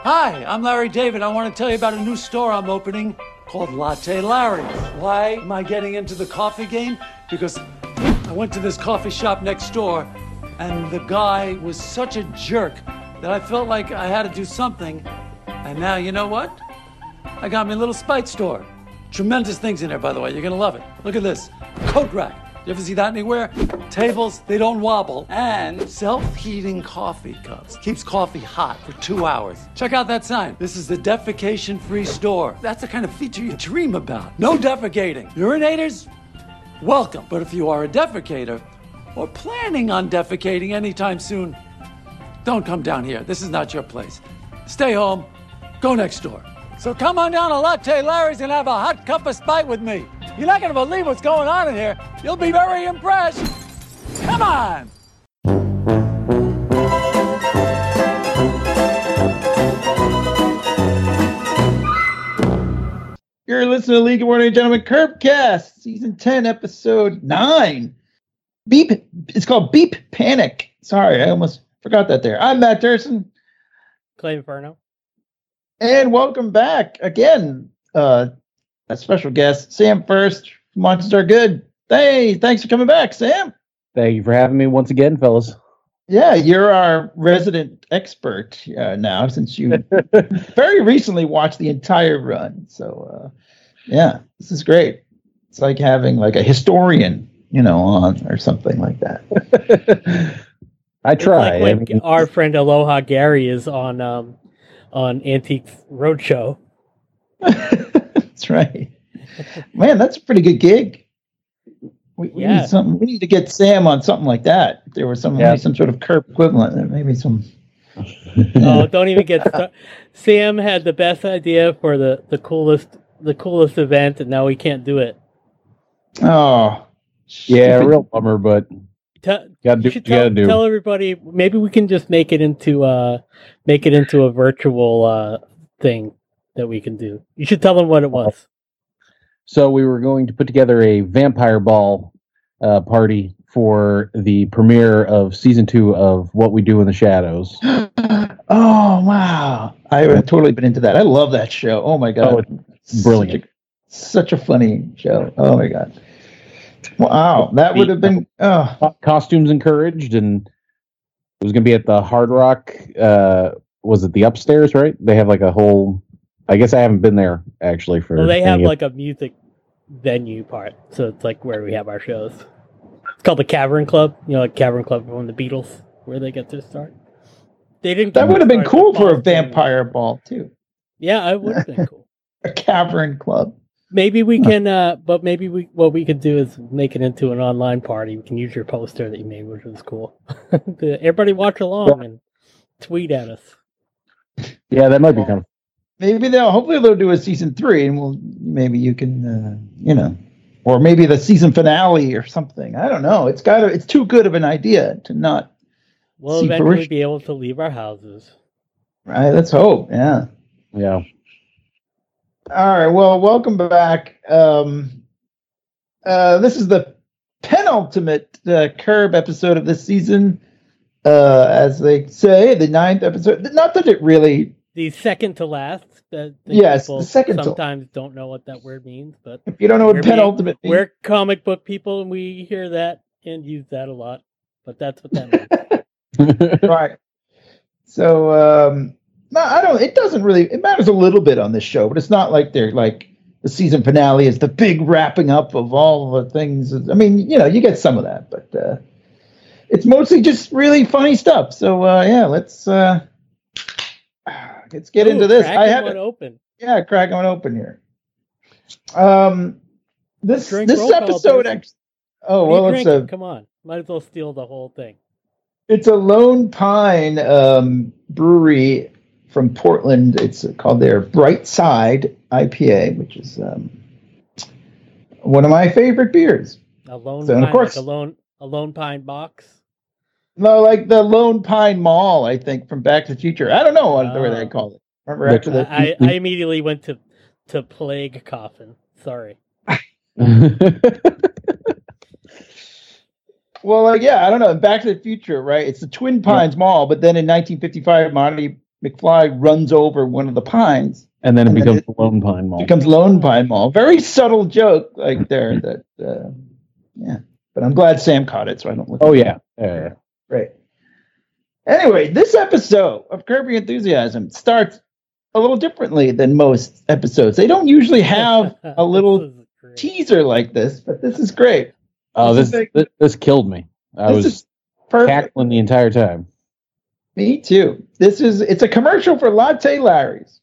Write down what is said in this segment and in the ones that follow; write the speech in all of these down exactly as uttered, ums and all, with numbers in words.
Hi, I'm Larry David. I want to tell you about a new store I'm opening called Latte Larry. Why am I getting into the coffee game? Because I went to this coffee shop next door, and the guy was such a jerk that I felt like I had to do something. And now, you know what? I got me a little spite store. Tremendous things in there, by the way. You're going to love it. Look at this. Coat rack. You ever see that anywhere? Tables, they don't wobble. And self-heating coffee cups. Keeps coffee hot for two hours. Check out that sign. This is the defecation-free store. That's the kind of feature you dream about. No defecating. Urinators? Welcome. But if you are a defecator, or planning on defecating anytime soon, don't come down here. This is not your place. Stay home. Go next door. So come on down to Latte Larry's and have a hot cup of spite with me. You're not going to believe what's going on in here. You'll be very impressed. Come on. You're listening to League of Ordinary Gentlemen Curbcast, Season ten, Episode nine. Beep. It's called Beep Panic. Sorry, I almost forgot that there. I'm Matt Durson. Clay Inferno. And welcome back again. Uh, a special guest, Sam First from Monsters Are Good. Hey, thanks for coming back, Sam. Thank you for having me once again, fellas. Yeah, you're our resident expert uh, now, since you very recently watched the entire run. So, uh, yeah, this is great. It's like having like a historian, you know, on or something like that. I try. It's like when I mean, our friend Aloha Gary is on um, on Antiques Roadshow. That's right. Man, that's a pretty good gig. We, we Yeah. need something. We need to get Sam on something like that. If there was some Yeah. maybe some sort of Curb equivalent, maybe some. Oh, don't even get started. Sam had the best idea for the, the coolest the coolest event, and now we can't do it. Oh, yeah, stupid. real bummer, but Tell, gotta do you what you should tell, gotta do. tell everybody. Maybe we can just make it into uh make it into a virtual uh thing that we can do. You should tell them what it was. So we were going to put together a vampire ball uh, party for the premiere of season two of What We Do in the Shadows. Oh wow! I have totally been into that. I love that show. Oh my god, Oh, it's brilliant. Such a, such a funny show. Oh my god! Wow, that would have been. Oh, Co- Costumes encouraged, and it was going to be at the Hard Rock. Uh, was it the upstairs? Right? They have like a whole. I guess I haven't been there actually for. Well, they have any of- like a music venue part, so it's like where we have our shows. It's called the Cavern Club. You know, like Cavern Club from the Beatles, where they get their start. They didn't. that get would have their been start cool at for a Boston. vampire ball too. Yeah, it would have been cool. A cavern club. Maybe we can, uh, but maybe we what we could do is make it into an online party. We can use your poster that you made, which was cool. Everybody watch along and tweet at us. Yeah, that might be kind of. Maybe they'll. Hopefully they'll do a season three, and we'll. Maybe you can. Uh, you know. Or maybe the season finale or something. I don't know. It's got to. It's too good of an idea to not. We'll See, eventually fruition. be able to leave our houses. Right. Let's hope. Yeah. Yeah. All right. Well, welcome back. Um, uh, this is the penultimate uh, Curb episode of this season, uh, as they say, the ninth episode. Not that it really. The second to last. That that Yes, people the second to- sometimes don't know what that word means, but If you don't know what We're being- penultimate means, we're comic book people and we hear that and use that a lot. But that's what that means. right. So, um, no, I don't. It doesn't really. It matters a little bit on this show, but it's not like they're like the season finale is the big wrapping up of all the things. I mean, you know, you get some of that, but uh, it's mostly just really funny stuff. So, uh, yeah, let's uh, let's get Ooh, into this. crack I had one to, open. yeah, crack one open here. Um, this Drink this roll call, episode. Bruce. Actually, oh What are you well, it's drinking? a Come on. Might as well steal the whole thing. It's a Lone Pine um, brewery from Portland. It's called their Bright Side I P A, which is um, one of my favorite beers. A lone So, pine, and of course- like a lone a lone pine box. No, like the Lone Pine Mall, I think, from Back to the Future. I don't know what Oh. they call it. Remember Rick, after the I, I immediately went to to Plague Coffin. Sorry. Well, like, yeah, I don't know. Back to the Future, right? It's the Twin Pines Mall, but then in nineteen fifty-five, Marty McFly runs over one of the pines. And then it And then becomes it- the Lone Pine Mall. Becomes Lone Pine Mall. Very subtle joke, like there. That uh, yeah, but I'm glad Sam caught it, so I don't look. Oh yeah. yeah. Right. Anyway, this episode of Curb Your Enthusiasm starts a little differently than most episodes. They don't usually have a little This is great. teaser like this, but this is great. Oh, This this is this, this killed me. I This was is perfect. cackling the entire time. Me too. This is it's a commercial for Latte Larry's.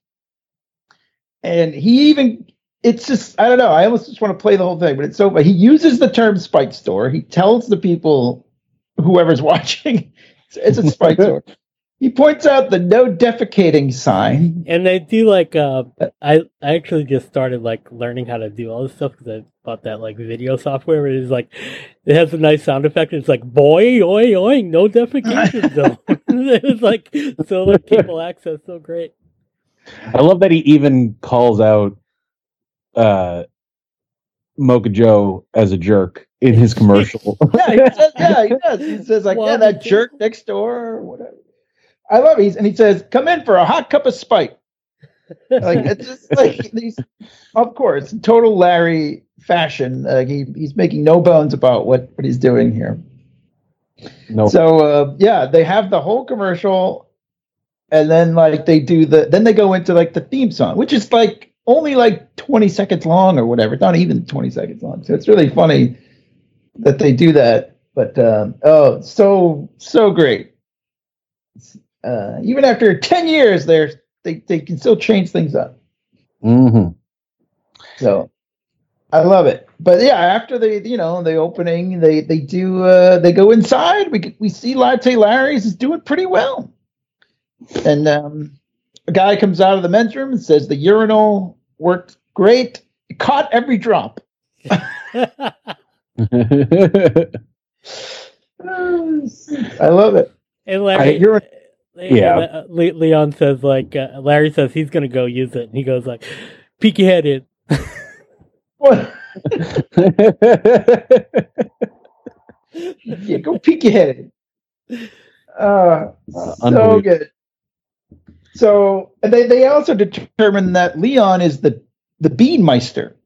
And he even it's just I don't know, I almost just want to play the whole thing, but it's so he uses the term spike store. He tells the people whoever's watching it's, it's a spike store. He points out the no defecating sign. And they do like uh, I I actually just started like learning how to do all this stuff because I bought that like video software where it's like it has a nice sound effect. It's like boy oi oi no defecation zone. It's like solar cable access, so great. I love that he even calls out uh, Mocha Joe as a jerk in his commercial. Yeah, he says, yeah, he does. He says like, Well, yeah, that jerk next door or whatever. I love it. He's, and he says, "Come in for a hot cup of Spike." Like it's just like these, of course, total Larry fashion. Like he he's making no bones about what what he's doing here. No, So uh, yeah, they have the whole commercial, and then like they do the then they go into like the theme song, which is like only like twenty seconds long or whatever. It's not even twenty seconds long. So it's really funny that they do that. But um, oh, so so great. Uh, even after ten years, they're they they can still change things up. hmm So I love it. But yeah, after the you know the opening, they they do uh, they go inside. We we see Latte Larry's is doing pretty well, and um, a guy comes out of the men's room and says the urinal worked great. It caught every drop. I love it. And Larry, I- you're- Yeah. uh, Le- Leon says like uh, Larry says he's gonna go use it, and he goes like, "Peek your head in." What? Yeah, go peek your head in. Uh, so unbelievable. good. So and they, they also determine that Leon is the the Beanmeister.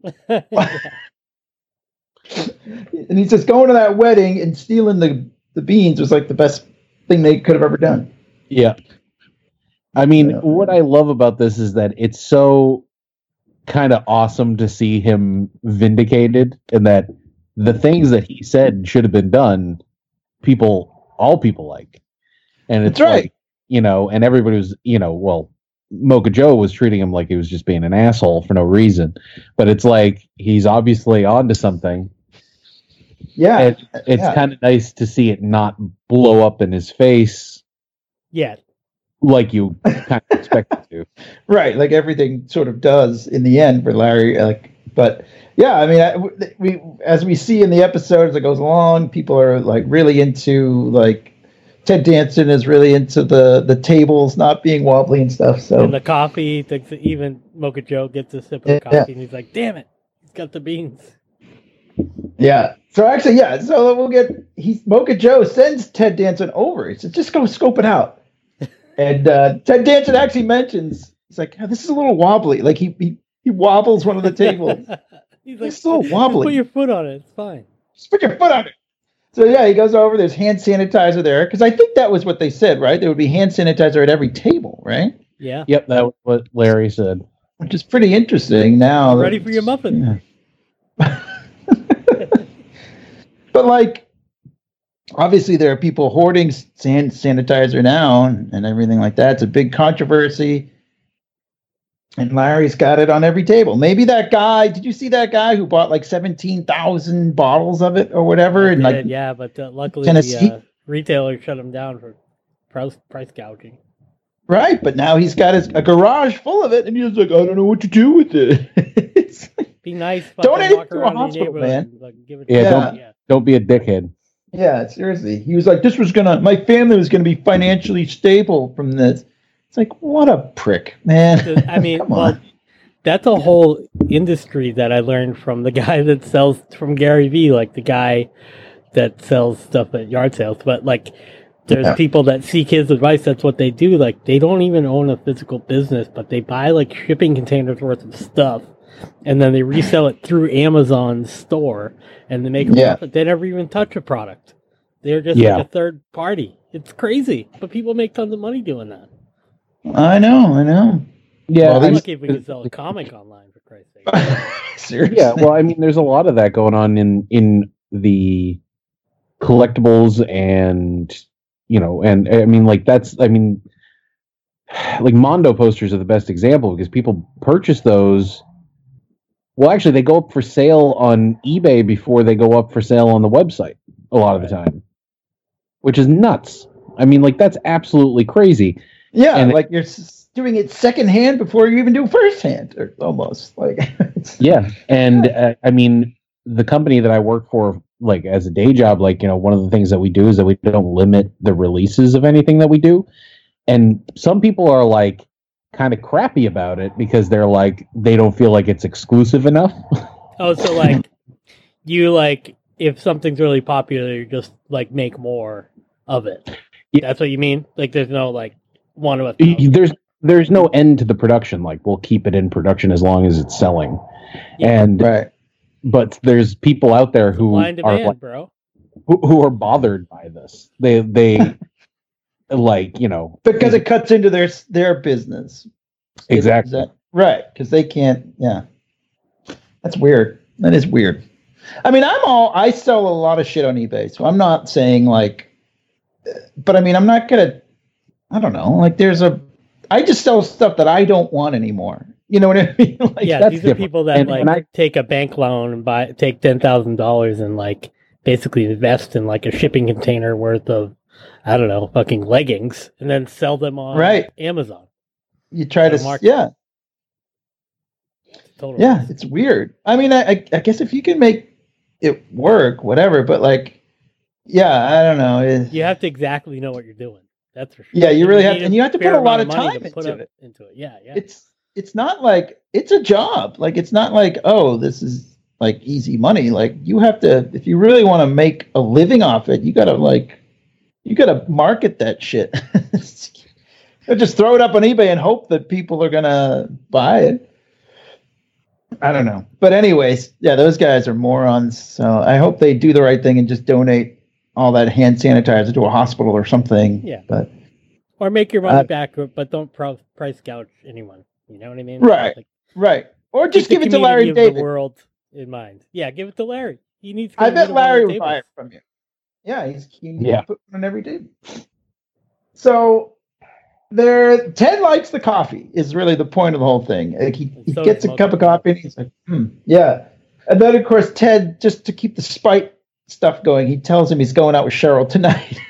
And he says going to that wedding and stealing the, the beans was like the best thing they could have ever done. Yeah. I mean, Yeah. what I love about this is that it's so kind of awesome to see him vindicated and that the things that he said should have been done, people, all people like. And it's That's right. like, you know, and everybody was, you know, well, Mocha Joe was treating him like he was just being an asshole for no reason. But it's like he's obviously onto something. Yeah. And it's yeah. kind of nice to see it not blow up in his face Yeah, like you kind of expect it to. Right, like everything sort of does in the end for Larry. Like, but yeah, I mean, I, we as we see in the episode as it goes along, people are like really into like Ted Danson is really into the the tables not being wobbly and stuff. So and the coffee. He thinks that even Mocha Joe gets a sip of Yeah. coffee, and he's like, "Damn it, he's got the beans." yeah, so actually, yeah, so we'll get he's Mocha Joe sends Ted Danson over. He says, "Just go scope it out." And uh, Ted Danson actually mentions he's like, oh, "This is a little wobbly." Like he he, he wobbles one of the tables. He's like, It's a little "Just wobbly. put your foot on it. It's fine." Just put your foot on it. So yeah, he goes over. There's hand sanitizer there because I think that was what they said, right? There would be hand sanitizer at every table, right? Yeah. Yep, that was what Larry said. Which is pretty interesting. Now, that- Ready for your muffin. Yeah. But like, obviously, there are people hoarding hand sanitizer now and, and everything like that. It's a big controversy. And Larry's got it on every table. Maybe that guy. Did you see that guy who bought like seventeen thousand bottles of it or whatever? I And like, did, yeah, but uh, luckily Tennessee- the uh, retailer shut him down for price, price gouging. right? But now he's got his a garage full of it, and he's like, I don't know what to do with it. It's like, Be nice. Donate fucking it walk to a around your hospital, neighborhood man. and, like, give it Yeah, to don't- yeah. Don't be a dickhead. yeah, seriously. He was like, this was gonna, my family was gonna be financially stable from this. It's like, what a prick, man. I mean, Come well, on. that's a whole industry that I learned from the guy that sells from Gary Vee, like the guy that sells stuff at yard sales. But like, there's Yeah. people that seek his advice. That's what they do. Like, they don't even own a physical business, but they buy like shipping containers worth of stuff, and then they resell it through Amazon's store, and they make a Yeah. profit. They never even touch a product. They're just Yeah. like a third party. It's crazy, but people make tons of money doing that. I know, I know. Yeah, Well, I'm these- lucky if we can sell a comic online, for Christ's sake. Seriously. yeah. Well, I mean, there's a lot of that going on in in the collectibles, and you know, and I mean, like that's, I mean, like Mondo posters are the best example because people purchase those. Well, actually, they go up for sale on eBay before they go up for sale on the website a lot of the time, which is nuts. I mean, like that's absolutely crazy. Yeah, And- like you're s- doing it secondhand before you even do firsthand, or almost like. it's- Yeah, and uh, I mean, the company that I work for, like as a day job, like you know, one of the things that we do is that we don't limit the releases of anything that we do, and some people are like kind of crappy about it because they're like they don't feel like it's exclusive enough. Oh, so like you like if something's really popular, you just like make more of it. Yeah. That's what you mean? Like there's no like one of us. there's there's no end to the production. Like we'll keep it in production as long as it's selling, Yeah. and Right. but there's people out there who Blind are demand, like, bro. who, who are bothered by this. They they like you know Because it cuts into their their business. exactly. Is that- right, because they can't. Yeah, that's weird. That is weird. I mean, I'm all. I sell a lot of shit on eBay, so I'm not saying like. But I mean, I'm not gonna. I don't know. Like, there's a. I just sell stuff that I don't want anymore. You know what I mean? Like, Yeah, that's these are different. people that And- like and I- take a bank loan and buy take ten thousand dollars and like basically invest in like a shipping container worth of I don't know fucking leggings and then sell them on Right. Amazon. you try the to. market. Yeah, Totally. yeah. It's weird. I mean, I, I I guess if you can make it work, whatever. But like, yeah, I don't know. It, You have to exactly know what you're doing. That's for sure. Yeah, you really have- need and you have to put fair a lot amount of money time to put into up it. Into it. Yeah, yeah. it's it's not like it's a job. Like, it's not like, oh, this is like easy money. Like, you have to, if you really want to make a living off it, you gotta like you gotta market that shit. Don't just throw it up on eBay and hope that people are gonna buy it. I don't know. But anyways, yeah, those guys are morons. So I hope they do the right thing and just donate all that hand sanitizer to a hospital or something. Yeah. But Or make your money Uh, back, but don't pro- price gouge anyone. You know what I mean? Right. Like, right. Or keep just the give it to Larry community of the David. world in mind. Yeah, give it to Larry. He needs. to I get bet rid of all the Larry would tables. buy it from you. Yeah, he's keen Yeah. to put one on every table. So there, Ted likes the coffee. Is really the point of the whole thing. Like, he he So gets a does cup of Mocha. coffee and he's like, hmm, yeah. And then of course Ted, just to keep the spite stuff going, he tells him he's going out with Cheryl tonight.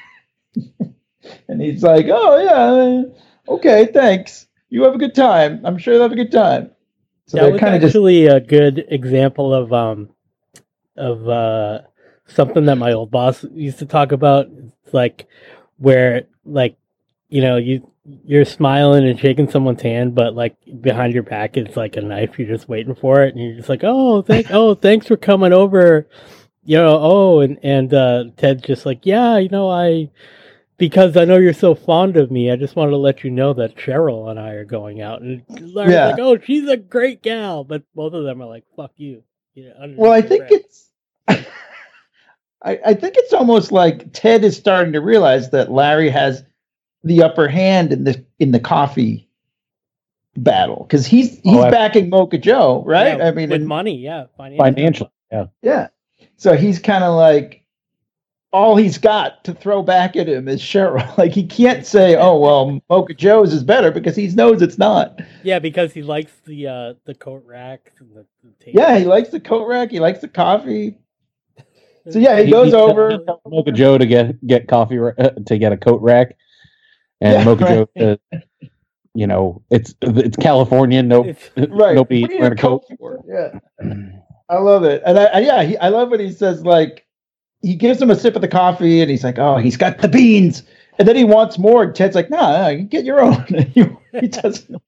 And he's like, oh yeah, okay, thanks. You have a good time. I'm sure you'll have a good time. So That they're was kind of just actually a good example of um of uh something that my old boss used to talk about. It's like where like you know you you're smiling and shaking someone's hand, but like behind your back it's like a knife. You're just waiting for it, and you're just like, oh, thank oh thanks for coming over. You know, oh, and and uh, Ted's just like, yeah, you know, I. Because I know you're so fond of me, I just wanted to let you know that Cheryl and I are going out. And Larry's Yeah. like, oh, she's a great gal. But both of them are like, fuck you. you know, underneath Well, I their think breath. it's. I, I think it's almost like Ted is starting to realize that Larry has the upper hand in the in the coffee battle because he's he's Oh, I- backing Mocha Joe, right? Yeah, I mean, with and- money, yeah. Financially. Financially, yeah. yeah. So he's kind of like all he's got to throw back at him is Cheryl. Like, he can't say, "Oh well, Mocha Joe's is better," because he knows it's not. Yeah, because he likes the uh, the coat racks and the, the table. Yeah, he likes the coat rack. He likes the coffee. So yeah, he He- goes he over. tells Mocha Joe to get get coffee ra- uh, to get a coat rack, and Yeah, Mocha right. Joe to, you know, it's it's California. No, It's- Right. nobody What do you wearing a need coat. for? Yeah. I love it. And I, I yeah, he, I love when he says, like, he gives him a sip of the coffee and he's like, oh, he's got the beans. And then he wants more. And Ted's like, no, no, you get your own. he, he doesn't.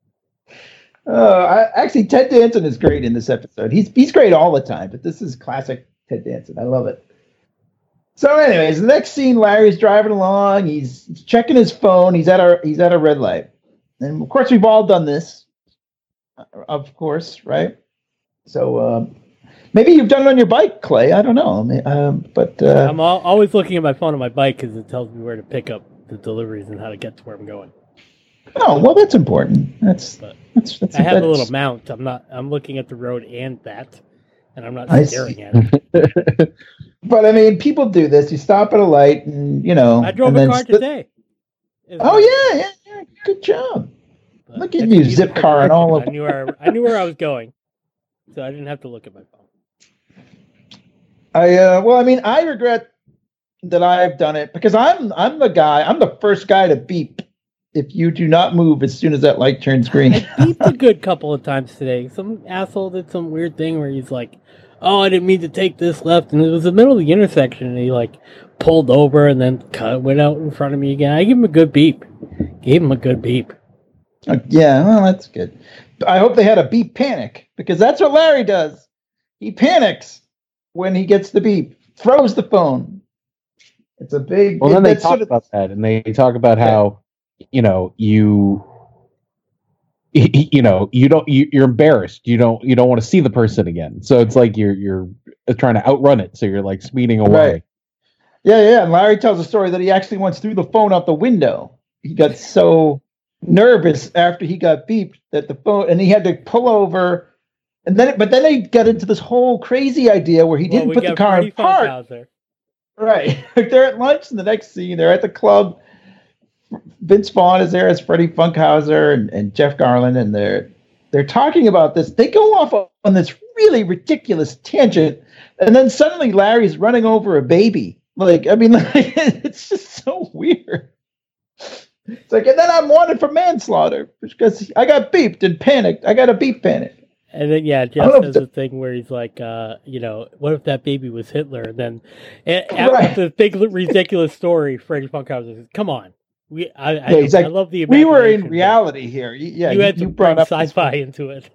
Uh, I, actually, Ted Danson is great in this episode. He's he's great all the time, but this is classic Ted Danson. I love it. So, anyways, the next scene, Larry's driving along. He's checking his phone. He's at a he's at a red light, and of course, we've all done this. Of course, right? So, um, maybe you've done it on your bike, Clay. I don't know. I mean, um, but uh, I'm al- always looking at my phone on my bike because it tells me where to pick up the deliveries and how to get to where I'm going. oh, well, that's important. That's But that's, that's I have that's, a little mount. I'm not. I'm looking at the road and that, and I'm not I staring see. at it. But I mean, people do this. You stop at a light, and you know. I drove and a then car st- today. It was Oh nice, yeah, yeah, yeah. Good job. but Look at if you, use zip it for car and all directions, of- I knew where I knew where I was going, so I didn't have to look at my phone. I uh, well, I mean, I regret that I've done it because I'm I'm the guy. I'm the first guy to beep if you do not move as soon as that light turns green. I beeped a good couple of times today. Some asshole did some weird thing where he's like, "Oh, I didn't mean to take this left," and it was the middle of the intersection, and he like pulled over and then cut, went out in front of me again. I gave him a good beep. Gave him a good beep. Uh, yeah, well, that's good. I hope they had a beep panic because that's what Larry does. He panics when he gets the beep, throws the phone. It's a big. Well, then they that's talk sort of- about that, and they talk about how, you know, you, y- y- you know, you don't, you, you're embarrassed. You don't, you don't want to see the person again. So it's like you're, you're trying to outrun it. So you're like speeding away. Right. Yeah, yeah. And Larry tells a story that he actually once threw the phone out the window. He got so nervous after he got beeped that the phone, and he had to pull over. And then, but then they got into this whole crazy idea where he Well, didn't we put the got car Freddie in park. Funkhauser. Right. They're at lunch, and the next scene, they're at the club. Vince Vaughn is there as Freddie Funkhauser and, and Jeff Garland, and they're they're talking about this. They go off on this really ridiculous tangent, and then suddenly Larry's running over a baby. Like, I mean, like, it's just so weird. It's like, and then I'm wanted for manslaughter because I got beeped and panicked. I got a beep panic. And then yeah, I Jeff don't know if says the- the thing where he's like, uh, you know, what if that baby was Hitler? And then a- Right. after the big ridiculous story, Freddie Funkhauser says, "Come on, we I I, Yeah, he's like, I love the We were in imagination, but reality here. You- Yeah, You you, had to you brought bring up this- sci-fi into it."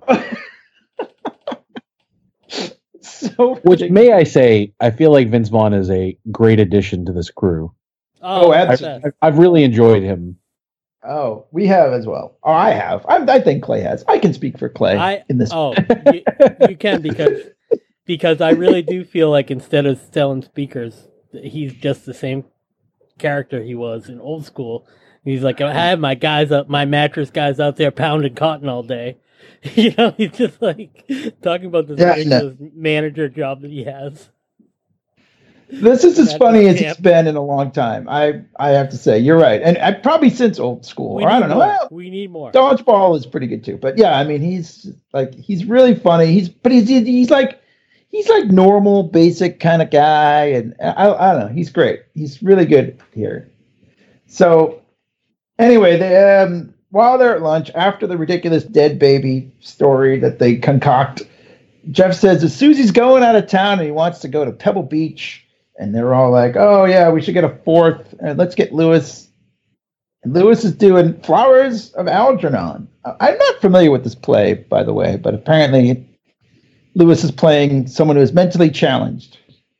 So Which, ridiculous. may I say, I feel like Vince Vaughn is a great addition to this crew. Oh, that's absolutely. best. I've really enjoyed him. Oh, we have as well. Oh, I have. I, I think Clay has. I can speak for Clay I in this. oh, you, you can because because I really do feel like instead of selling speakers, he's just the same character he was in Old School. He's like, I have my guys up, my mattress guys out there pounding cotton all day. You know, he's just like talking about this Yeah, ridiculous manager job that he has. This is as That's funny a as camp. it's been in a long time. I I have to say, you're right, and I, probably since Old School, We or I need don't know. more. Well, We need more. Dodgeball is pretty good too, but yeah, I mean, he's like he's really funny. He's but he's he's like he's like normal, basic kind of guy, and I I don't know. He's great. He's really good here. So anyway, they um. While they're at lunch, after the ridiculous dead baby story that they concoct, Jeff says that Susie's going out of town and he wants to go to Pebble Beach. And they're all like, oh, yeah, we should get a fourth. And let's get Lewis. And Lewis is doing Flowers of Algernon. I'm not familiar with this play, by the way, but apparently Lewis is playing someone who is mentally challenged.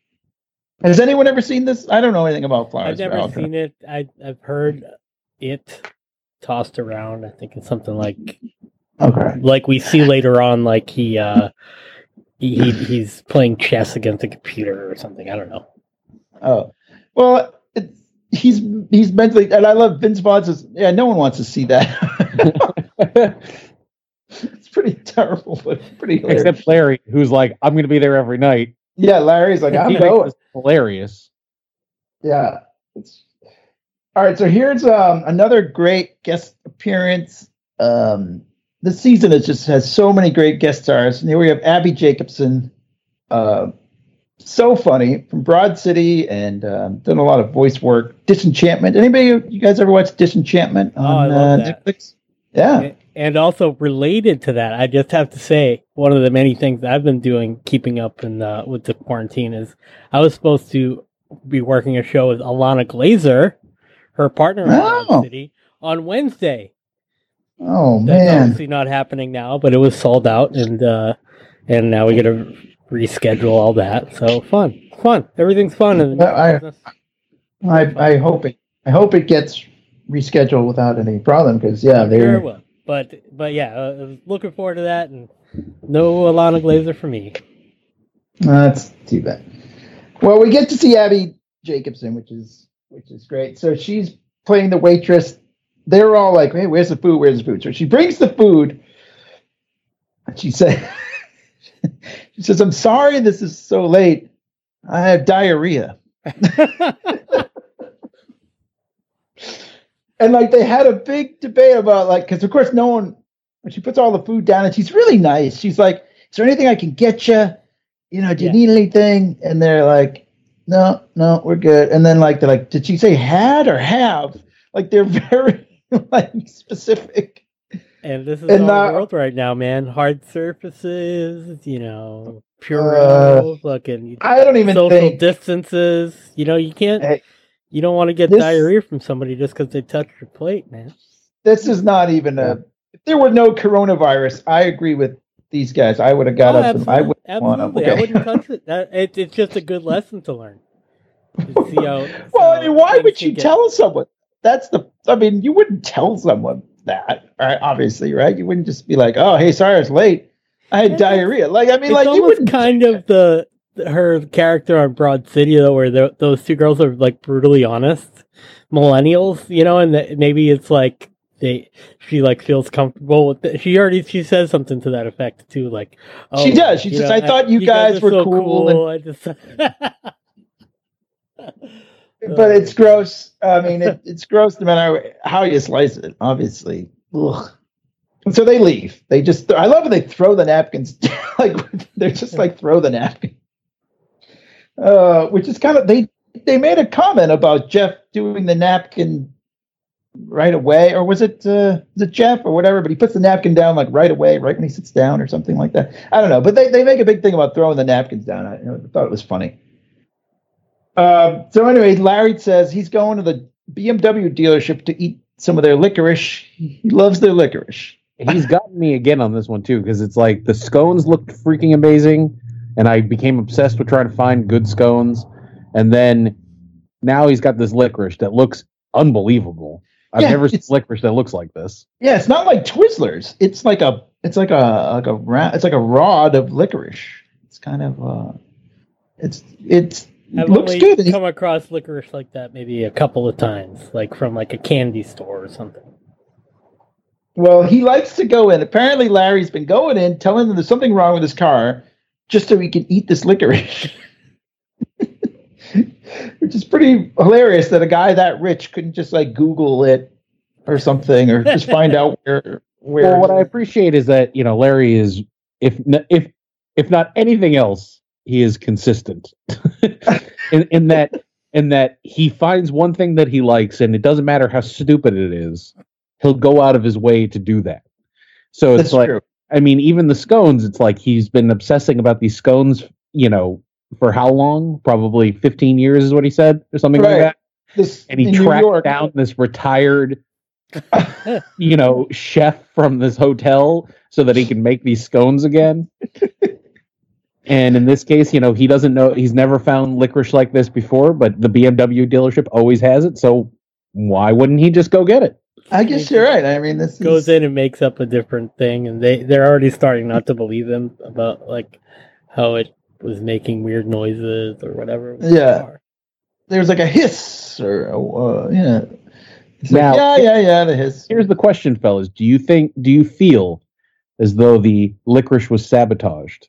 Has anyone ever seen this? I don't know anything about Flowers I've of never Algernon. seen it. I I've heard it tossed around. I think it's something like Okay. like we see later on, like he uh he, he he's playing chess against a computer or something. I don't know. Oh, well, it's, he's he's mentally, and I love Vince Vaughn says, yeah, no one wants to see that. It's pretty terrible, but pretty hilarious. Except Larry, who's like, I'm going to be there every night. Yeah, Larry's like, I'm He thinks going. it's hilarious. Yeah. It's, all right, so here's um, another great guest appearance. Um, this season is just has so many great guest stars. And here we have Abby Jacobson, uh, so funny, from Broad City, and um, done a lot of voice work. Disenchantment. Anybody, you guys ever watch Disenchantment Oh, I on love uh, that. Netflix? Yeah. A- And also related to that, I just have to say one of the many things that I've been doing, keeping up in uh, with the quarantine, is I was supposed to be working a show with Alana Glazer, her partner in Broad Oh. City, on Wednesday. Oh That's man. obviously not happening now, but it was sold out, and uh, and now we got to reschedule all that. So fun. fun. Everything's fun. In the I, business. I, I hope it. I hope it gets rescheduled without any problem. Because yeah, I'm they sure it will. But but yeah, uh, I was looking forward to that, and no Alana Glazer for me. That's too bad. Well, we get to see Abby Jacobson, which is which is great. So she's playing the waitress. They're all like, "Hey, where's the food? Where's the food?" So she brings the food. And she said, "She says, I'm sorry this is so late. I have diarrhea." And like they had a big debate about like, because of course no one. When she puts all the food down, and she's really nice. She's like, "Is there anything I can get you? You know, do you Yeah. need anything?" And they're like, "No, no, we're good." And then like they're like, "Did she say had or have?" Like they're very like specific. And this is And, our uh, world right now, man. Hard surfaces, you know, pure, Uh, fucking I don't even social think distances. You know, you can't. Hey, You don't want to get this- diarrhea from somebody just because they touched your plate, man. this is not even a. If there were no coronavirus, I agree with these guys. I would have got Oh, up and I would absolutely. I wouldn't touch it. That, it. It's just a good lesson to learn. To see how, Well, I how mean, why things would can you get- tell someone? That's the. I mean, you wouldn't tell someone that, right? Obviously, right? You wouldn't just be like, "Oh, hey, sorry, it's late. I had It's- diarrhea." Like, I mean, It's like you almost wouldn't. kind of the her character on Broad City, though, where the, those two girls are like brutally honest millennials, you know, and that maybe it's like they she like feels comfortable with it. She already she says something to that effect too, like oh, She does. She you says, know, "I thought you guys are were so cool I just But it's gross. I mean, it, it's gross no matter how you slice it. Obviously, ugh. And so they leave. They just. I love when they throw the napkins. Like they're just like throw the napkin. Uh, which is kind of they. They made a comment about Jeff doing the napkin right away, or was it uh, was it Jeff or whatever? But he puts the napkin down like right away, right when he sits down, or something like that. I don't know, but they, they make a big thing about throwing the napkins down. I, I thought it was funny. Um, so anyway, Larry says he's going to the B M W dealership to eat some of their licorice. He loves their licorice. He's gotten me again on this one too, because it's like the scones looked freaking amazing, and I became obsessed with trying to find good scones. And then now he's got this licorice that looks unbelievable. I've Yeah, never seen it's- licorice that looks like this. Yeah, it's not like Twizzlers. It's like a it's like a like a ra- it's like a rod of licorice. It's kind of uh, it's it's it I've looks only good. And he- come across licorice like that maybe a couple of times, like from like a candy store or something. Well, he likes to go in. Apparently, Larry's been going in, telling them there's something wrong with his car, just so he can eat this licorice. Which is pretty hilarious that a guy that rich couldn't just like Google it or something, or just find out where where. Well, what I appreciate is that you know Larry is, if n- if if not anything else, he is consistent in, in that in that he finds one thing that he likes, and it doesn't matter how stupid it is, he'll go out of his way to do that. So it's That's like, true. I mean, even the scones, it's like he's been obsessing about these scones, you know, for how long? Probably fifteen years is what he said, or something Right. like that. This And he in New tracked York. down this retired, you know, chef from this hotel so that he can make these scones again. And in this case, you know, he doesn't know, he's never found licorice like this before, but the B M W dealership always has it. So why wouldn't he just go get it? I guess you're right. I mean, this Goes is, in and makes up a different thing, and they they're already starting not to believe him about like how it was making weird noises or whatever. with the Yeah. car. there's like a hiss or uh, yeah. It's like, Now- yeah, yeah, yeah, the hiss. Here's the question, fellas. Do you think, do you feel as though the licorice was sabotaged?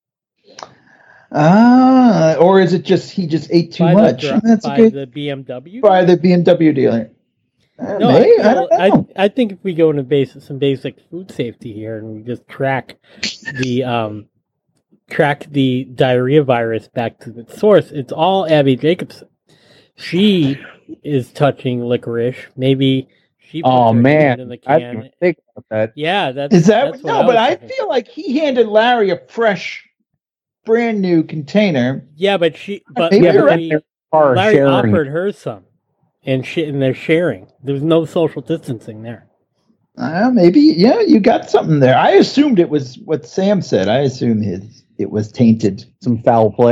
Ah, or is it just he just ate too By much? The, dri- That's by okay. the B M W. By the B M W dealer. Uh, No, maybe, I, I, feel- don't know. I, I think if we go into basic, some basic food safety here, and we just track the um, track the diarrhea virus back to the source, it's all Abby Jacobson. She is touching licorice. Maybe she. puts Oh her hand man, in the I can. didn't think about that. Yeah, that's Is that that's what no? I But was I thinking. feel like he handed Larry a fresh, brand new container. Yeah, but she. But Maybe Yeah, you're but Larry, then their car Larry sharing. offered her some, and she and they're sharing. There's no social distancing there. Uh, maybe, yeah, you got something there. I assumed it was what Sam said. I assumed his it was tainted. some foul play.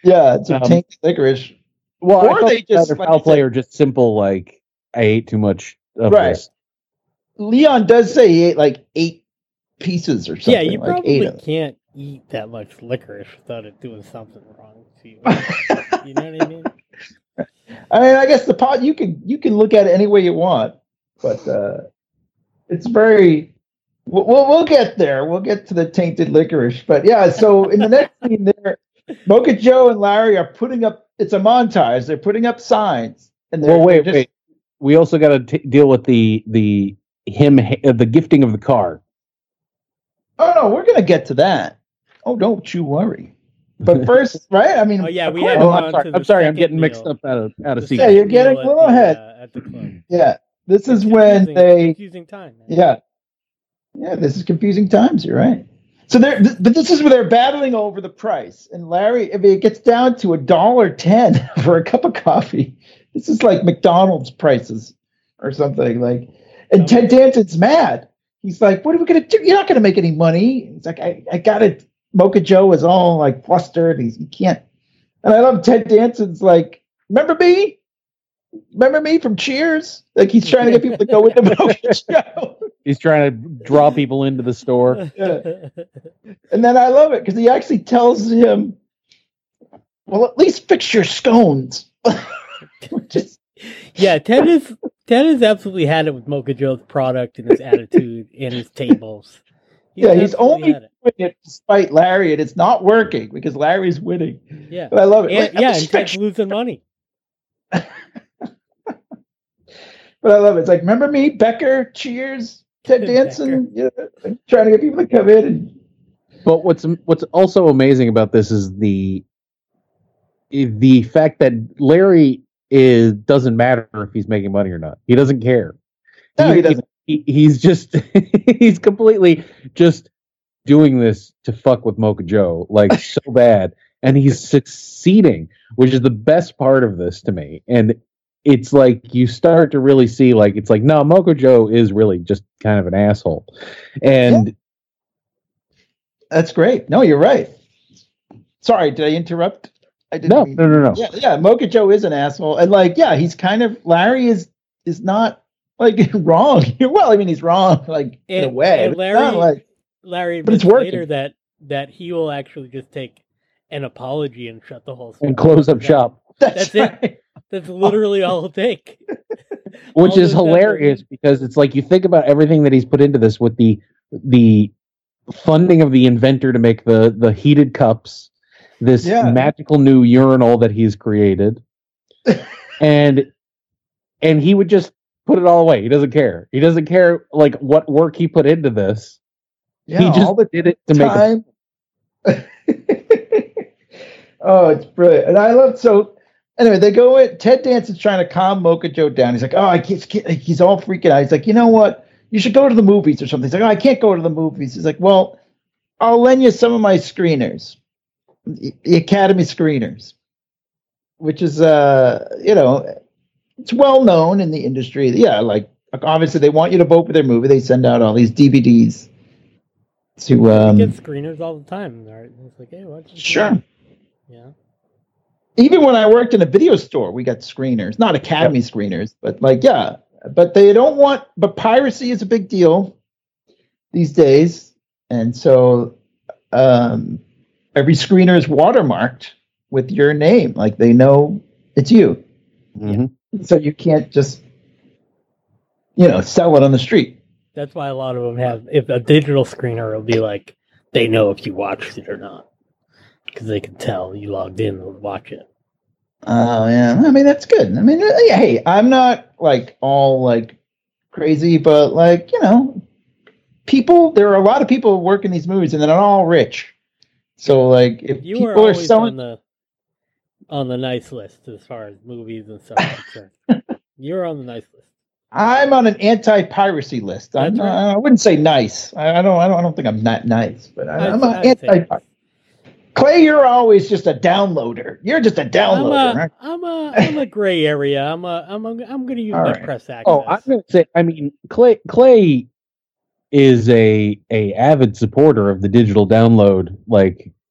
Yeah, it's a Um, tainted licorice. Well, Or I thought they it was just- either like foul you play said- or just simple like I ate too much of Right. this. Leon does say he ate like eight pieces or something. Yeah, you like probably eight of them. can't eat that much licorice without it doing something wrong to you. You know what I mean? I mean, I guess the pot you can you can look at it any way you want, but uh, it's very. We'll, we'll we'll get there. We'll get to the tainted licorice, but yeah. So in the next scene, there, Mocha Joe and Larry are putting up. It's a montage. They're putting up signs, and they're, Well, wait, they're just, wait. We also got to deal with the the him uh, the gifting of the car. Oh no, we're gonna get to that. Oh, don't you worry. But first, right? I mean, Oh, yeah, of we course- had Oh, to I'm on sorry. to I'm the sorry. I'm second getting mixed meal. up out of out of The sequence. Yeah, second you're getting meal a at little the, ahead. uh, at the club. Yeah, this It's is when confusing- they. confusing time. Man. Yeah. Yeah, this is confusing times. You're right. So they're, th- but this is where they're battling over the price. And Larry, if it gets down to a dollar ten for a cup of coffee, this is like McDonald's prices or something. Like, and Um, Ted Danson's mad. He's like, "What are we gonna do? You're not gonna make any money." He's like, "I, I got it." Mocha Joe is all like flustered. He's he can't. And I love Ted Danson's like, "Remember me? Remember me from Cheers?" Like he's trying to get people to go into Mocha Joe. He's trying to draw people into the store. Yeah. And then I love it because he actually tells him, "Well, at least fix your scones." Which is, Yeah, Ted is Ted has absolutely had it with Mocha Joe's product and his attitude and his tables. yeah, he's absolutely only had it. doing it despite Larry, and it's not working because Larry's winning. Yeah, But I love it. and, Like, at yeah, least and fix- Ted's losing money. but I love it. It's like, remember me, Becker, Cheers, Ted Becker. Danson, yeah, like, trying to get people to come in and But what's what's also amazing about this is the the fact that Larry is doesn't matter if he's making money or not. He doesn't care. No, he doesn't. He, he's just he's completely just doing this to fuck with Mocha Joe like so bad, and he's succeeding, which is the best part of this to me. And it's like you start to really see like it's like no, Mocha Joe is really just kind of an asshole, and. That's great. No, you're right. Sorry, did I interrupt? I didn't. No, mean- no, no, no. Yeah, yeah. Mocha Joe is an asshole, and like, yeah, he's kind of Larry is is not like wrong. Well, I mean, he's wrong, like in a And- way. and but it's not Larry- like, Larry But it's admits working. later that that he will actually just take an apology and shut the whole and store close up down. shop, that's, That's it. right. That's literally all it'll take. which All is those hilarious because it's like you think about everything that he's put into this with the the funding of the inventor to make the the heated cups, this Yeah. magical new urinal that he's created, and and he would just put it all away. He doesn't care. He doesn't care like what work he put into this. Yeah, he just all the did it to make. A, time. Oh, it's brilliant, and I love so. Anyway, they go in. Ted Danson's trying to calm Mocha Joe down. He's like, "Oh, I can't." can't-" He's all freaking out. He's like, "You know what? You should go to the movies or something." He's like, "Oh, I can't go to the movies." He's like, "Well, I'll lend you some of my screeners, the the Academy screeners, which is, uh, you know, it's well known in the industry. Yeah, like obviously they want you to vote for their movie. They send out all these D V Ds to um, we get screeners all the time. Right? It's like, hey, watch this sure. movie. Yeah. Even when I worked in a video store, we got screeners, not Academy screeners, but like, yeah, but they don't want, but piracy is a big deal these days. And so um, every screener is watermarked with your name. Like they know it's you. Mhm. So you can't just, you know, sell it on the street. That's why a lot of them have. If a digital screener will be like, they know if you watched it or not, because they can tell you logged in to watch it. Oh yeah, I mean that's good. I mean, uh, yeah, hey, I'm not like all like crazy, but like you know, people. There are a lot of people who work in these movies, and they're not all rich. So like, if You people are are always selling, on the on the nice list as far as movies and stuff are concerned. You're on the nice list. I'm on an anti-piracy list. I'm That's not, right. I wouldn't say nice. I, I don't. I don't. I don't think I'm not nice, but I, I'm I'd- an I'd say anti. nice. Clay, you're always just a downloader. You're just a I'm downloader. a, right? I'm a, I'm a gray area. I'm a, I'm a, I'm going to use All my right. press access. Oh, I'm gonna say. I mean, Clay. Clay is a a avid supporter of the digital download. Like,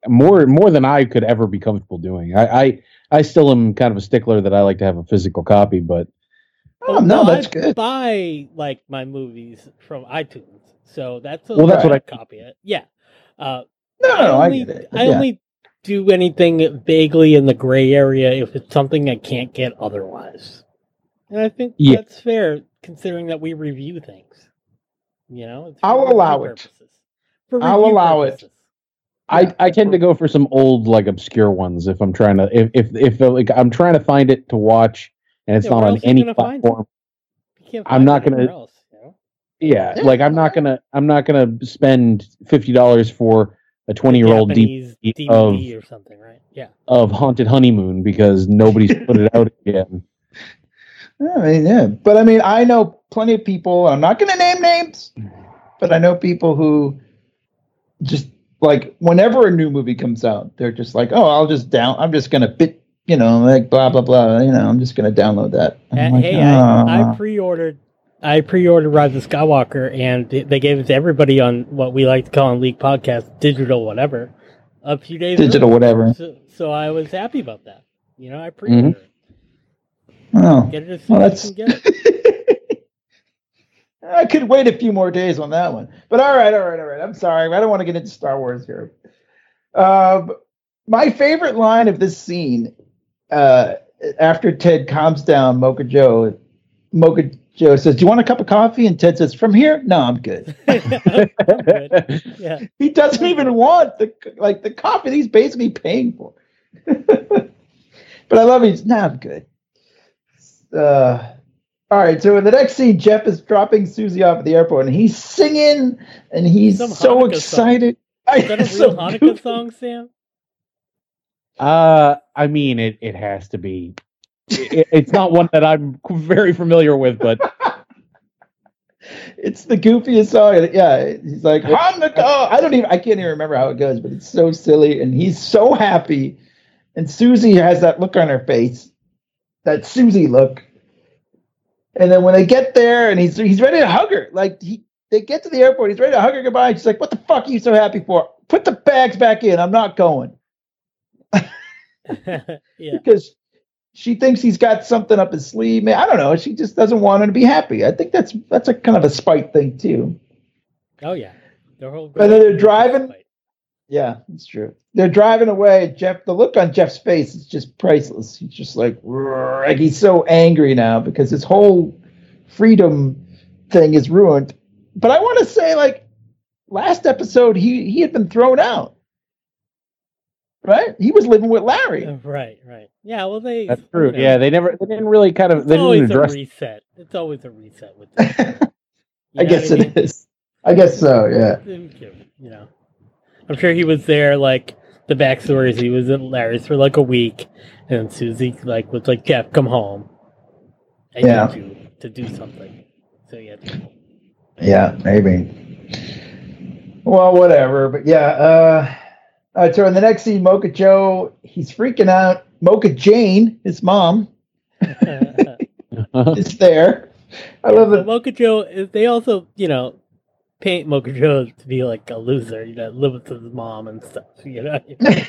more more than I could ever be comfortable doing. I, I I still am kind of a stickler that I like to have a physical copy, but Oh, no, that's I good. buy like my movies from iTunes, so that's a Well, that's what I- copy it. Yeah. Uh, No, no, I no, I only, get it. I Yeah. only do anything vaguely in the gray area if it's something I can't get otherwise. And I think Yeah. that's fair considering that we review things. You know, it's for I'll review allow it. purposes. For I'll review allow it. purposes. I, Yeah. I tend to go for some old like obscure ones if I'm trying to if if, if like I'm trying to find it to watch and it's Yeah, not where on else are you any gonna find it? platform. You can't I'm find not it anywhere gonna- else, you know? Yeah, Yeah. like I'm not gonna I'm not gonna spend fifty dollars for a twenty year old Japanese D D V D of or something, right? Yeah. of Haunted Honeymoon because nobody's put it out again. I mean, yeah, but I mean, I know plenty of people. I'm not going to name names, but I know people who just like whenever a new movie comes out, they're just like, "Oh, I'll just down. I'm just going to bit, you know, like blah blah blah. You know, I'm just going to download that." I'm Uh, like, hey, I, I "Ah." pre-ordered, I pre-ordered Rise of Skywalker, and they they gave it to everybody on what we like to call on League Podcast, digital whatever, a few days. Digital early. whatever. So, so I was happy about that. You know, I pre-ordered it. Oh, Get it as soon well, as that's. you can get it. I could wait a few more days on that one, but all right, all right, all right. I'm sorry, I don't want to get into Star Wars here. Um, my favorite line of this scene, uh, after Ted calms down, Mocha Joe, Mocha Joe says, "Do you want a cup of coffee?" And Ted says, "From here? No, I'm good." I'm good. Yeah. He doesn't even want the like the coffee that he's basically paying for. But I love it. No, I'm good. Uh, all right. So in the next scene, Jeff is dropping Susie off at the airport, and he's singing, and he's Some so Hanukkah excited. Is that a It's real so Hanukkah goofy. song, Sam? Uh, I mean, it, it has to be. It, it's not one that I'm very familiar with, but It's the goofiest song. And yeah, he's like Hanukkah. I don't even. I can't even remember how it goes, but it's so silly, and he's so happy. And Susie has that look on her face, that Susie look. And then when they get there, and he's he's ready to hug her, like he they get to the airport, he's ready to hug her goodbye. She's like, "What the fuck are you so happy for? Put the bags back in. I'm not going." Yeah. Because she thinks he's got something up his sleeve. Man, I don't know. She just doesn't want him to be happy. I think that's that's a kind of a spite thing too. Oh yeah. Their whole And then they're driving. Yeah, it's true. They're driving away. Jeff, the look on Jeff's face is just priceless. He's just like, "Rrr," like he's so angry now because his whole freedom thing is ruined. But I want to say, like, last episode, he he had been thrown out. Right? He was living with Larry. Right, right. Yeah, well, they. that's true. you know, Yeah, they never they didn't really kind of It's they didn't always a address. reset. It's always a reset with them. You I know guess what it is. I guess so, yeah. You know, I'm sure he was there. Like the backstory is, he was at Larry's for like a week, and Susie like was like, "Jeff, come home. I Yeah. need you to do something." So yeah. Yeah, maybe. Well, whatever. But yeah, uh all right, so in the next scene, Mocha Joe, he's freaking out. Mocha Jane, his mom, is there. I love So it. Mocha Joe is. They also, you know, paint Mocha Joe to be like a loser. You know, live with his mom and stuff. You know.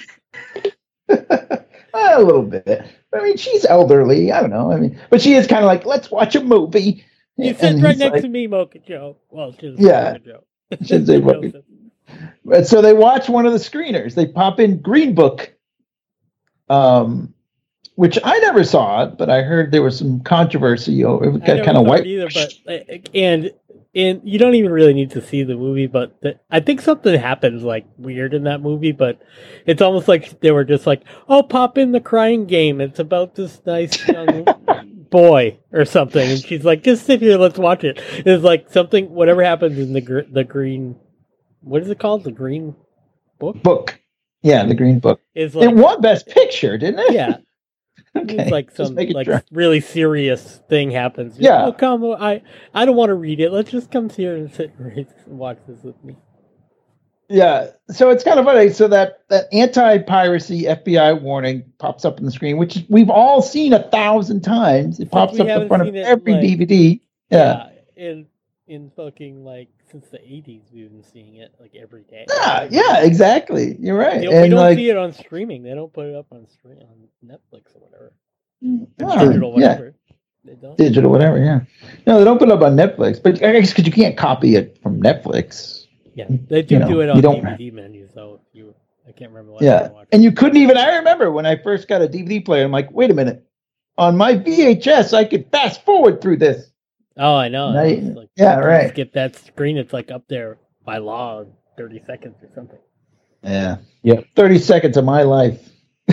A little bit. I mean, she's elderly. I don't know. I mean, but she is kind of like, let's watch a movie. You And sit right he's next like- to me, Mocha Joe. Well, just Yeah. Mocha Joe. Should say Mocha- Joseph. But so they watch one of the screeners. They pop in Green Book, um, which I never saw it, but I heard there was some controversy. Over, it I got never kind of saw it white. either, but uh, and and you don't even really need to see the movie, but the, I think something happens like weird in that movie, but it's almost like they were just like, "Oh, pop in the crying game. It's about this nice young boy or something," and she's like, "Just sit here, let's watch it." It's like something, whatever happens in the gr- the green, what is it called? The Green Book Book. Yeah, the Green Book. is It like, won Best Picture, didn't it? yeah. Okay. It's like Just some making like sure. really serious thing happens. You're Yeah. like, oh come, I I don't want to read it. Let's just come here and sit and read, watch this with me. Yeah. So it's kind of funny. So that, that anti-piracy F B I warning pops up on the screen, which we've all seen a thousand times. It Except pops we up in haven't front of seen it, every like- D V D. Yeah. Yeah, and in fucking like since the eighties. We've been seeing it like every day. Yeah, yeah, exactly. You're right. They, and we don't like, see it on streaming. They don't put it up on stream on Netflix or whatever. oh, Digital, whatever. Yeah. They don't. Digital, whatever. Yeah. No, they don't put it up on Netflix, but I guess because you can't copy it from Netflix. Yeah, they do You know, do it you on don't- D V D menus though. If you, I can't remember what. Yeah, and you couldn't even. I remember when I first got a D V D player. I'm like, wait a minute. On my V H S, I could fast forward through this. Oh, I know. And I- It's like, yeah, you right. Skip that screen. It's like up there by law, thirty seconds or something. Yeah. Yep. thirty seconds of my life.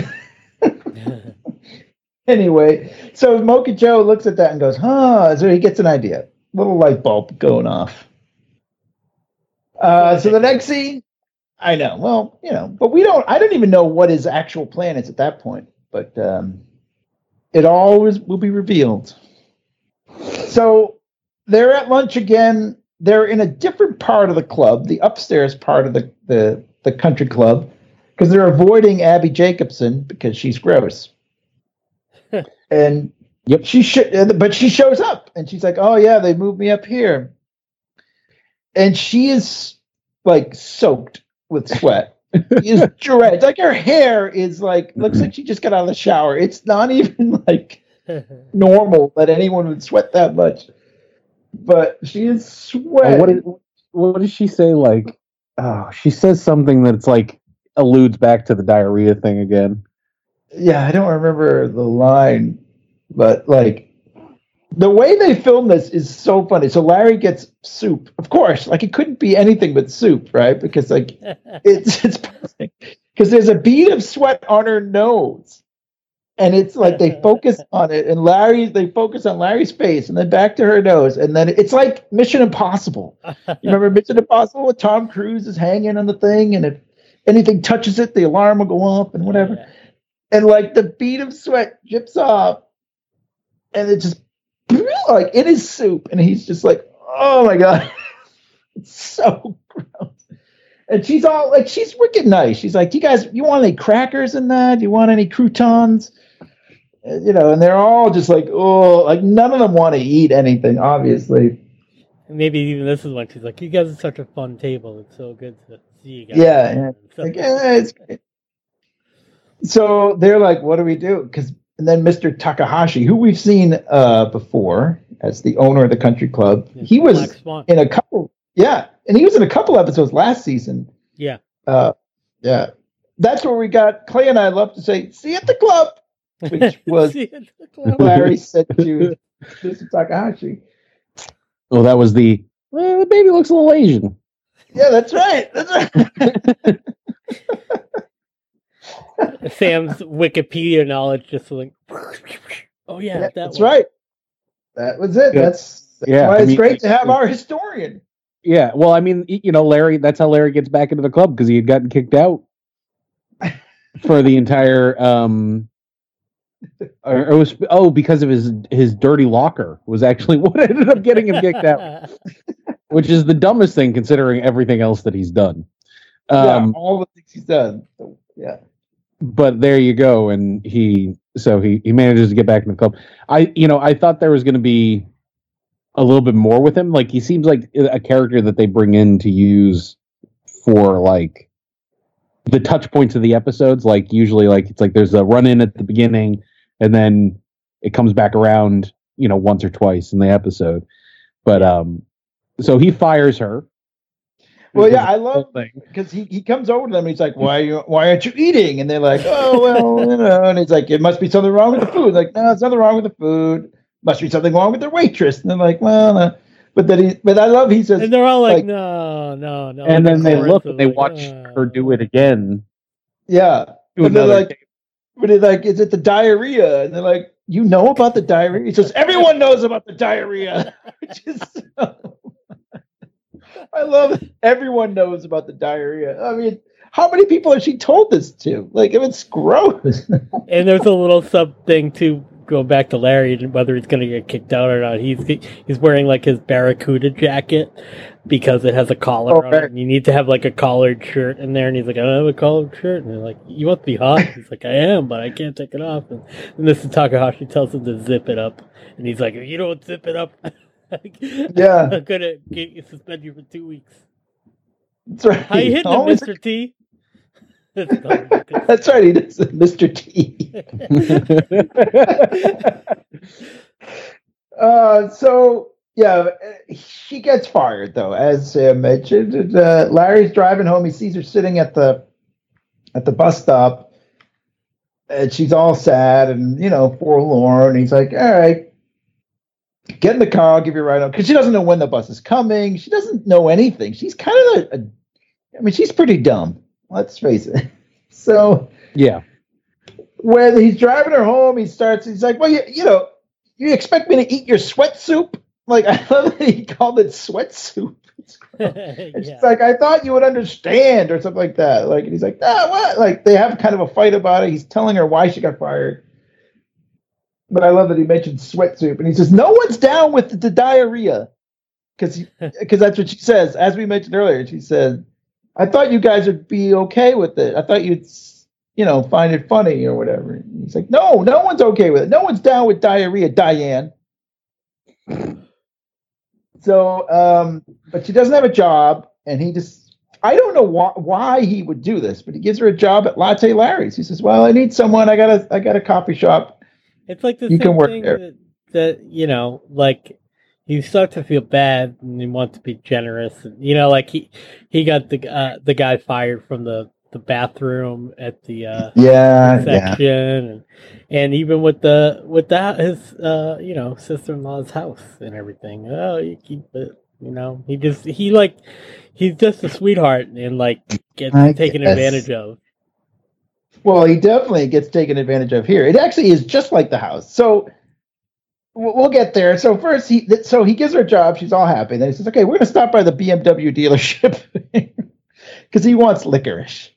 Anyway, so Mocha Joe looks at that and goes, huh. So he gets an idea. Little light bulb going off. Uh, so the next scene, I know. Well, you know, but we don't, I don't even know what his actual plan is at that point. But um, it always will be revealed. So they're at lunch again. They're in a different part of the club, the upstairs part of the, the, the country club, because they're avoiding Abby Jacobson because she's gross. And Yep. she should, but she shows up and she's like, "Oh yeah, they moved me up here," and she is like soaked with sweat. She is drenched. Like her hair is like looks like she just got out of the shower. It's not even like normal that anyone would sweat that much, but she is Oh, sweating. what, is, what does she say? Like, oh, she says something that's like alludes back to the diarrhea thing again. Yeah, I don't remember the line, but like the way they film this is so funny. So Larry gets soup, of course. Like it couldn't be anything but soup, right? Because like it's it's perfect. Because there's a bead of sweat on her nose, and it's like they focus on it, and Larry they focus on Larry's face, and then back to her nose, and then it's like Mission Impossible. You remember Mission Impossible with Tom Cruise is hanging on the thing, and if anything touches it, the alarm will go off and whatever. Yeah. And like the bead of sweat drips off, and it just like in his soup, and he's just like, "Oh my god, it's so gross." And she's all like, she's wicked nice. She's like, "You guys, you want any crackers in that? You want any croutons?" Uh, You know, and they're all just like, "Oh," like none of them want to eat anything, obviously. Maybe even this is when she's like, "You guys are such a fun table. It's so good to see you guys." Yeah, yeah. So- Like, yeah, it's great. So they're like, "What do we do?" Because and then Mister Takahashi, who we've seen uh, before as the owner of the country club, Yeah, he was Black Swan. in a couple. Yeah, and he was in a couple episodes last season. Yeah. Uh, yeah, that's where we got Clay and I love to say, "See you at the club," which was See you at the club. Larry said to Mister Takahashi. Well, that was the well, the baby looks a little Asian. Yeah, that's right. That's right. Sam's Wikipedia knowledge just like, oh yeah, Yeah, that that's one. right. That was it. Yeah. That's, that's Yeah, why I it's mean- great to have our historian. Yeah, well, I mean, y- you know, Larry. That's how Larry gets back into the club because he had gotten kicked out for the entire. um or it was oh because of his his dirty locker was actually what ended up getting him kicked out, which is the dumbest thing considering everything else that he's done. Yeah, Um, all the things he's done. So, yeah. but there you go, and he so he he manages to get back in the club. I you know I thought there was going to be a little bit more with him. Like he seems like a character that they bring in to use for like the touch points of the episodes. Like usually, like it's like there's a run in at the beginning, and then it comes back around, you know, once or twice in the episode. But um, so he fires her. Well, yeah, I love thing. because he, he comes over to them and he's like, "Why are you why aren't you eating?" And they're like, "Oh well, you know." And he's like, "It must be something wrong with the food." Like, no, there's nothing wrong with the food. Must be something wrong with the waitress. And they're like, "Well," uh, but then he but I love he says, And they're all like, like- no, no, no. And then they chorus look is and they like, watch "Uh." her do it again. "Yeah." To But they're another like, but he's like, "Is it the diarrhea?" And they're like, "You know about the diarrhea?" He says, "Everyone knows about the diarrhea." Which is so I love it. Everyone knows about the diarrhea. I mean, how many people has she told this to? Like, if it's gross. And there's a little sub thing to go back to Larry, whether he's going to get kicked out or not. He's he's wearing like his Barracuda jacket because it has a collar Oh, on right. it. And you need to have like a collared shirt in there. And he's like, I don't have a collared shirt. And they're like, you must be hot. He's like, I am, but I can't take it off. And, and Mister Takahashi tells him to zip it up. And he's like, if you don't zip it up, Yeah. I'm gonna get you suspend you for two weeks. That's right. How you hitting him, Always- Mister T? That's right. He does, Mister T. uh, so yeah, she gets fired though, as uh, mentioned. Uh, Larry's driving home. He sees her sitting at the at the bus stop, and she's all sad and you know forlorn. He's like, "All right, get in the car. I'll give you a ride home," because she doesn't know when the bus is coming. She doesn't know anything. She's kind of a, a I mean, she's pretty dumb. Let's face it. So yeah. When he's driving her home, he starts. He's like, "Well, you, you know, you expect me to eat your sweat soup?" Like, I love that he called it sweat soup. And Yeah. she's like, "I thought you would understand," or something like that. Like, and he's like, "Ah, what?" Like, they have kind of a fight about it. He's telling her why she got fired. But I love that he mentioned sweat soup, and he says, "No one's down with the, the diarrhea," because because that's what she says. As we mentioned earlier, she said, "I thought you guys would be okay with it. I thought you'd." You know, find it funny or whatever. And he's like, no, no one's okay with it. No one's down with diarrhea, Diane. So, um, but she doesn't have a job, and he just, I don't know wh- why he would do this, but he gives her a job at Latte Larry's. He says, well, I need someone. I got a, I got a coffee shop. It's like the You same can work thing there. that, that, you know, like you start to feel bad and you want to be generous. And, you know, like he, he got the uh, the guy fired from the, the bathroom at the uh, Yeah, yeah. section, and and even with the with that his uh, you know sister-in-law's house and everything. Oh, you keep it. You know, he just he like he's just a sweetheart and like gets I taken guess. advantage of. Well, he definitely gets taken advantage of here. It actually is just like the house. So we'll we'll get there. So first, he so he gives her a job. She's all happy. Then he says, "Okay, we're going to stop by the B M W dealership because he wants licorice."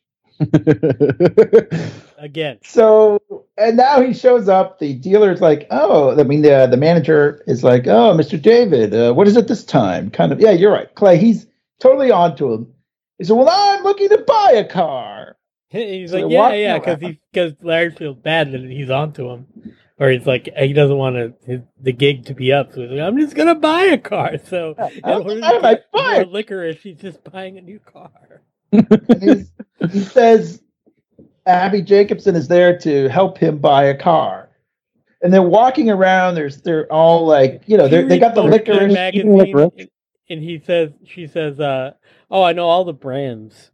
Again. So, and now he shows up. The dealer's like, "Oh, I mean, the the manager is like, oh, Mister David, uh, what is it this time?" Kind of, yeah, you're right, Clay. He's totally onto him. He said, "Well, I'm looking to buy a car." He's So like, they're yeah, walking yeah, because around. he because Larry feels bad that he's onto him, or he's like he doesn't want to, his, the gig to be up. So he's like, I'm just gonna buy a car. So in I'm- order I'm to like, get buy more it. licorice, he's just buying a new car. And he's, he says Abby Jacobson is there to help him buy a car. And they're walking around. There's they're all like, you know, She they they reads got the Motor Trend licorice. magazine, licorice. and, and he says, she says, uh, "Oh, I know all the brands.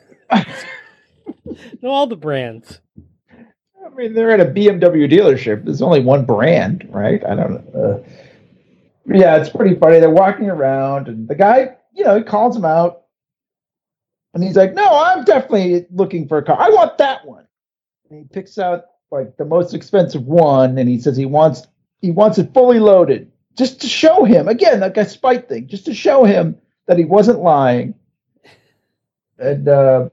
know all the brands." I mean, they're at a B M W dealership. There's only one brand, right? I don't know. Uh, yeah, it's pretty funny. They're walking around, and the guy, you know, he calls him out, and he's like, "No, I'm definitely looking for a car. I want that one." And he picks out like the most expensive one, and he says he wants he wants it fully loaded, just to show him again, like a spite thing, just to show him that he wasn't lying. And uh,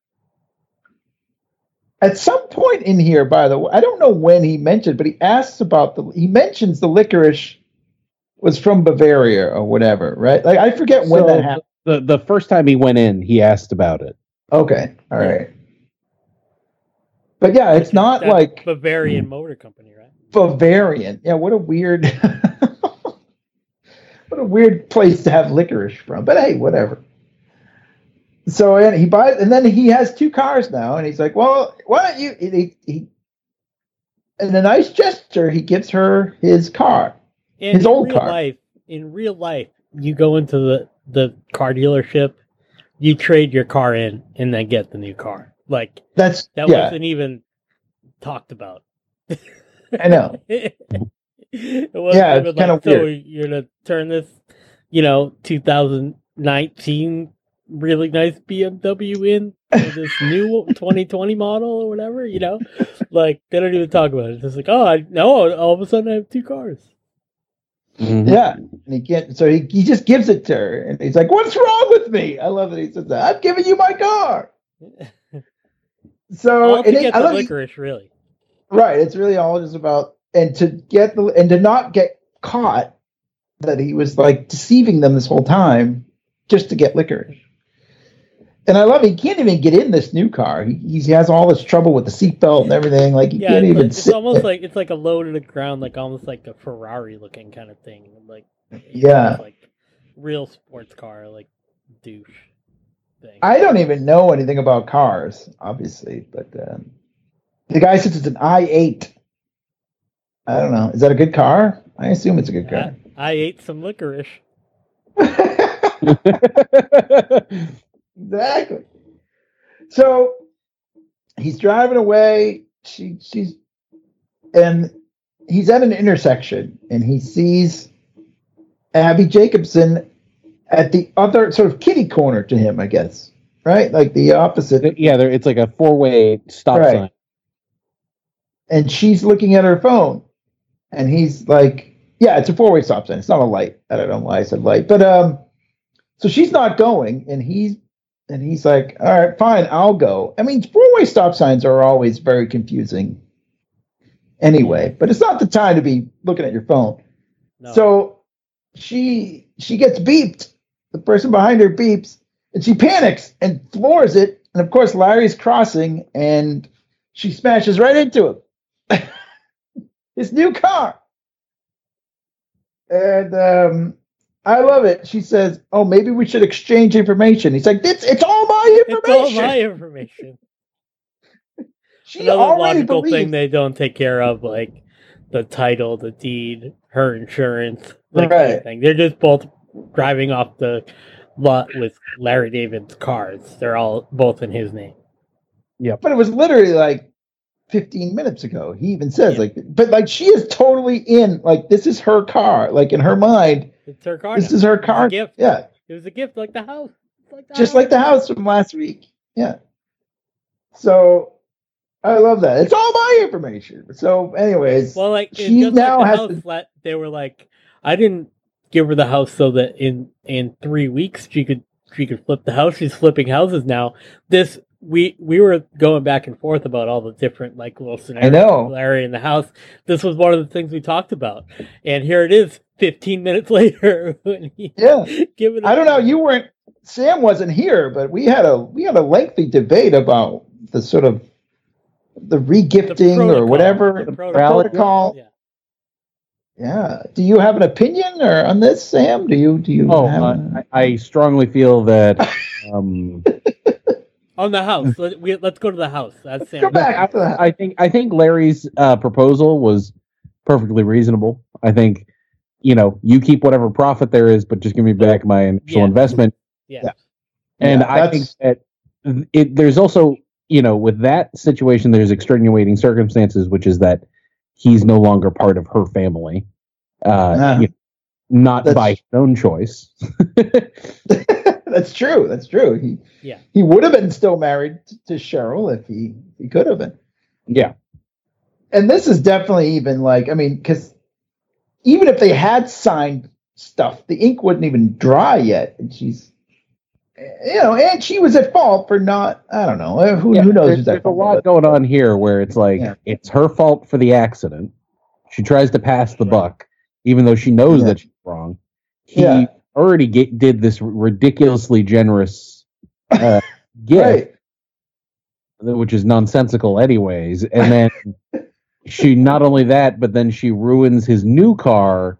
at some point in here, by the way, I don't know when he mentioned, but he asks about the. He mentions the licorice was from Bavaria or whatever, right? Like I forget when So that happened. The the first time he went in, he asked about it. Okay, all right. But yeah, it's not That's like Bavarian Motor Company, right? Bavarian. Yeah, what a weird, what a weird place to have licorice from. But hey, whatever. So and he buys, and then he has two cars now, and he's like, "Well, why don't you?" He, he in a nice gesture, he gives her his car, And his in old real car. life, in real life, you go into the, the car dealership, you trade your car in, and then get the new car. Like That's that yeah, wasn't even talked about. I know. it wasn't Yeah, even it's kinda like, so weird. you're gonna turn this, you know, two thousand nineteen really nice B M W in for this new twenty twenty model or whatever, you know? Like they don't even talk about it. It's just like, oh, I no, all of a sudden I have two cars. Yeah, and he can't. So he, he just gives it to her, and he's like, "What's wrong with me?" I love that he says that. "I've given you my car." So All and to it- get I the love- licorice, really. right, it's really all just about and to get the and to not get caught that he was like deceiving them this whole time just to get licorice. And I love he can't even get in this new car. He, he has all this trouble with the seatbelt and everything. Like he Yeah, can't it's, even like, it's sit. almost like it's like a low to the ground, like almost like a Ferrari looking kind of thing. Like Yeah. It's like real sports car, like douche thing. I don't even know anything about cars, obviously, but um, the guy says it's an I eight. I don't know. Is that a good car? I assume it's a good car. I, I ate some licorice. Exactly. So he's driving away. She, she's, and he's at an intersection, and he sees Abby Jacobson at the other sort of kitty corner to him, I guess, right? Like the opposite. Yeah, there, it's like a four-way stop Right. sign. And she's looking at her phone, and he's like, yeah, it's a four-way stop sign. It's not a light. I don't know why I said light, but um, so she's not going, and he's and he's like, all right, fine, I'll go. I mean, four-way stop signs are always very confusing anyway, but it's not the time to be looking at your phone. No. So she she gets beeped. The person behind her beeps, and she panics and floors it. And of course, Larry's crossing, and she smashes right into him. His new car. And um, I love it. She says, "Oh, maybe we should exchange information." He's like, "It's it's all my information." It's all my information. She Another already logical believes. thing they don't take care of, like the title, the deed, her insurance, that kind Right. of thing. They're just both driving off the lot with Larry David's cars. They're all both in his name. But it was literally like fifteen minutes ago. He even says, Yeah. like, but like she is totally in, like, this is her car. Like in her mind, It's her car. this now. is her It's a car. gift. Yeah. It was a gift, like the house. It's like the Just house. like the house from last week. Yeah. So I love that. It's all my information. So, anyways, Well, like it- she just now like the has house to- flat, they were like, I didn't give her the house so that in in three weeks she could she could flip the house. She's flipping houses now. This we we were going back and forth about all the different like little scenarios. know. with Larry in the house. This was one of the things we talked about, and here it is, fifteen minutes later. When he yeah. given I don't know. You weren't. Sam wasn't here, but we had a we had a lengthy debate about the sort of the regifting or whatever the protocol. Yeah. Yeah. Do you have an opinion or on this, Sam? Do you do you? Oh, have uh, a- I, I strongly feel that. Um, On the house. Let, we, let's go to the house. That's Sam. Go back. to the- I think I think Larry's uh, proposal was perfectly reasonable. I think, you know, you keep whatever profit there is, but just give me back my initial Yeah. investment. Yeah. Yeah. And Yeah, I think that's- that it, there's also, you know, with that situation, there's extenuating circumstances, which is that he's no longer part of her family, uh, Yeah. you know, not That's- by his own choice. That's true. That's true. He Yeah. he would have been still married t- to Cheryl if he he could have been. Yeah. And this is definitely even like, I mean, because even if they had signed stuff, the ink wouldn't even dry yet, and she's, you know, and she was at fault for not. I don't know. uh, Who Yeah, who knows? There's, who's there's at a fault, lot but- going on here where it's like Yeah. it's her fault for the accident. She tries to pass the buck, even though she knows Yeah. that she's wrong. He Yeah. already get, did this ridiculously generous uh, gift, Right. which is nonsensical, anyways. And then she not only that, but then she ruins his new car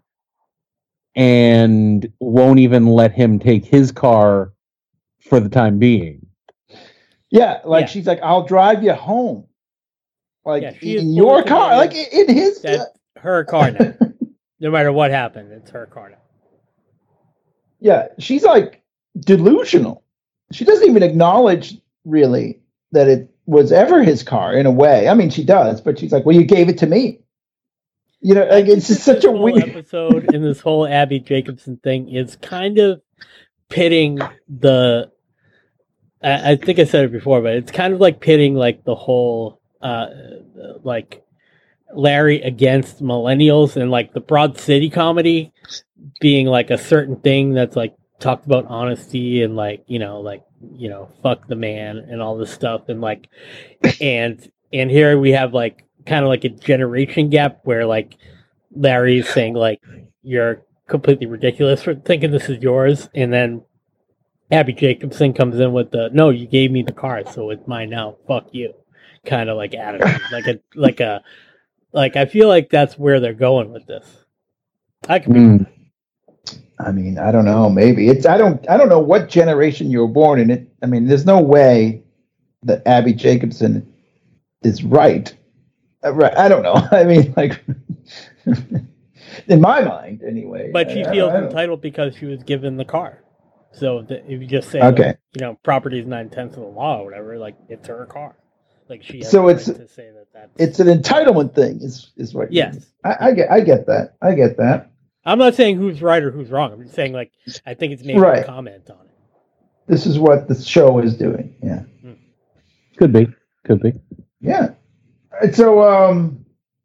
and won't even let him take his car for the time being. Yeah, like Yeah. she's like, I'll drive you home, like Yeah, she is in your fully car, like committed. in his. That's her car now. No matter what happened, it's her car now. Yeah, she's like delusional. She doesn't even acknowledge really that it was ever his car in a way. I mean, she does, but she's like, "Well, you gave it to me." You know, I like think it's just that such this a whole weird. episode and this whole Abby Jacobson thing is kind of pitting the. I, I think I said it before, but it's kind of like pitting like the whole uh like Larry against millennials and like the Broad City comedy being like a certain thing that's like talked about honesty and like, you know, like, you know, fuck the man and all this stuff and like and and here we have like kind of like a generation gap where like Larry's saying like you're completely ridiculous for thinking this is yours, and then Abby Jacobson comes in with the no, you gave me the car, so it's mine now. Fuck you, kind of like attitude, like a like a like I feel like that's where they're going with this. I could be Mm. I mean, I don't know. Maybe it's. I don't. I don't know what generation you were born in. It. I mean, there's no way that Abby Jacobson is right. Uh, Right. I don't know. I mean, like, in my mind, anyway. But she I- I feels don't- entitled because she was given the car. So the, if you just say, Okay. you know, property is nine tenths of the law or whatever, like it's her car. Like she has So the it's- right to say that that's. It's an entitlement thing. Is is what? you- Yes. I, I get. I get that. I get that. I'm not saying who's right or who's wrong. I'm just saying, like, I think it's maybe a Right. comment on it. This is what the show is doing. Yeah. Could be. Could be. Yeah. And so, um,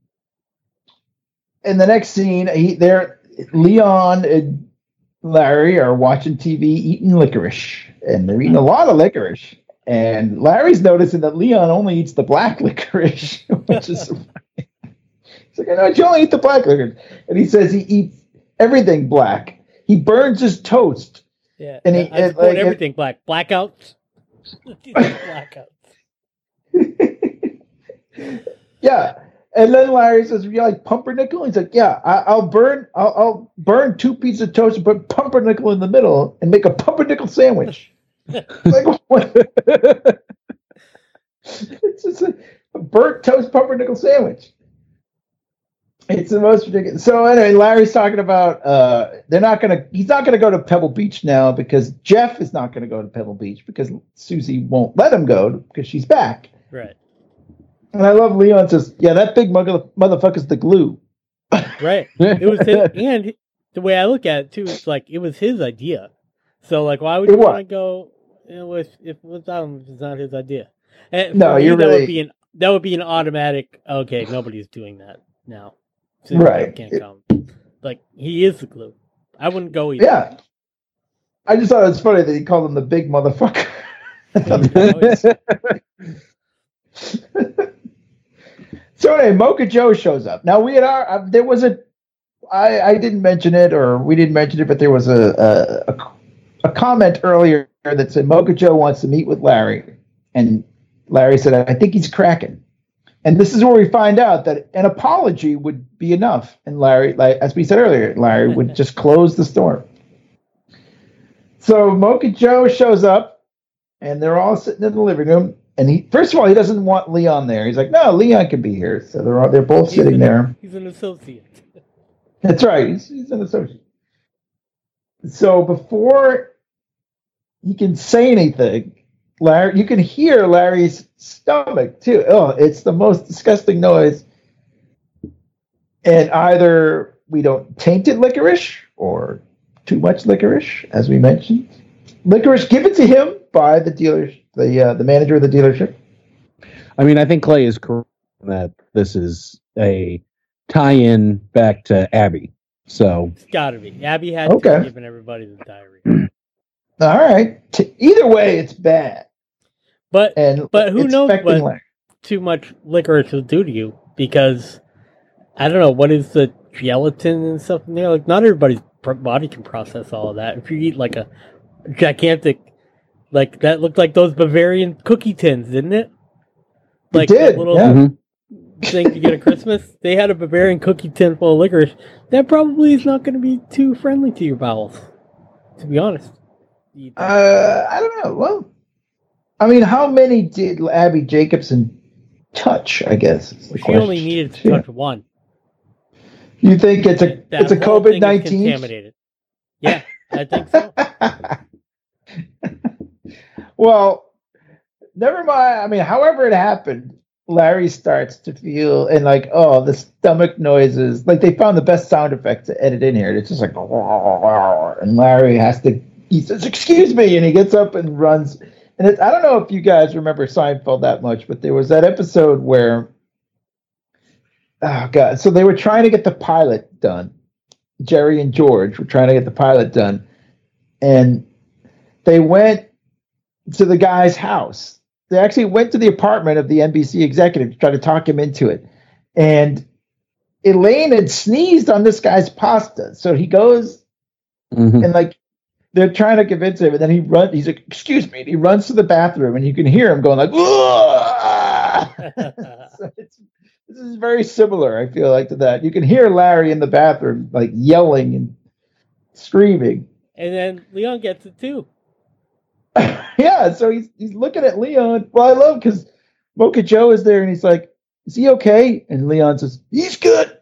in the next scene, he, there, Leon and Larry are watching T V, eating licorice, and they're eating a lot of licorice. And Larry's noticing that Leon only eats the black licorice, which is funny. He's like, I know you only eat the black licorice, and he says he eats everything black. He burns his toast. Yeah. And he- I and, support like, everything black. Blackouts. Blackouts. Yeah. And then Larry says, "You like pumpernickel?" He's like, "Yeah, I, I'll burn, I'll, I'll burn two pieces of toast and put pumpernickel in the middle and make a pumpernickel sandwich." Like, what? It's just a, a burnt toast pumpernickel sandwich. It's the most ridiculous. So anyway, Larry's talking about uh, they're not gonna. He's not gonna go to Pebble Beach now because Jeff is not gonna go to Pebble Beach because Susie won't let him go because she's back. Right. And I love Leon says, "Yeah, that big mother motherfucker's the glue." Right. It was his, and the way I look at it too, it's like it was his idea. So like, why would It you was. want to go you know, with if without him if it's not his idea? And for No, me, you're that really- would be an that would be an automatic. Okay, nobody's doing that now. Since Right. Jeff can't come. Like he is the glue. I wouldn't go either. Yeah. I just thought it was funny that he called him the big motherfucker. I thought that- So anyway, Mocha Joe shows up. Now we had our uh, there was a I I didn't mention it or we didn't mention it, but there was a a, a, a comment earlier that said Mocha Joe wants to meet with Larry, and Larry said, "I think he's cracking." And this is where we find out that an apology would be enough. And Larry, like as we said earlier, Larry would just close the store. So Mocha Joe shows up, and they're all sitting in the living room. And he, first of all, he doesn't want Leon there. He's like, "No, Leon can be here." So they're all, they're both He's sitting an- there. He's an associate. That's right. He's, he's an associate. So before he can say anything, Larry, you can hear Larry's stomach too. Oh, it's the most disgusting noise. And either we don't tainted licorice or too much licorice, as we mentioned. Licorice given to him by the dealer, the uh, the manager of the dealership. I mean, I think Clay is correct in that this is a tie-in back to Abby. So It's got to be. Abby had Okay. to have given everybody the diary. All right. T- either way, it's bad. But And But who it's knows affecting what- Larry. too much licorice will do to you because I don't know what is the gelatin and stuff in there. Like not everybody's pr- body can process all of that. If you eat like a gigantic, like that looked like those Bavarian cookie tins, didn't it? Like did, that little yeah. Mhm. thing you get at Christmas. They had a Bavarian cookie tin full of licorice. That probably is not going to be too friendly to your bowels, to be honest. You eat that. Uh, I don't know. Well, I mean, how many did Abby Jacobson touch? I guess is the she question. only needed to Yeah. touch one. You think it's a That it's a whole thing COVID is nineteen? contaminated. Yeah, I think so. Well, never mind. I mean, however it happened, Larry starts to feel and like, oh, the stomach noises. Like they found the best sound effect to edit in here. It's just like, and Larry has to. He says, "Excuse me," and he gets up and runs. And it, I don't know if you guys remember Seinfeld that much, but there was that episode where, oh god, so they were trying to get the pilot done. Jerry and George were trying to get the pilot done, and they went to the guy's house. They actually went to the apartment of the N B C executive to try to talk him into it. And Elaine had sneezed on this guy's pasta. So he goes Mhm. and like they're trying to convince him, and then he runs, he's like, "Excuse me," and he runs to the bathroom, and you can hear him going like, so it's, this is very similar, I feel like, to that. You can hear Larry in the bathroom like yelling and screaming. And then Leon gets it too. Yeah, so he's he's looking at Leon. Well, I love because Mocha Joe is there, and he's like, "Is he okay?" And Leon says, "He's good."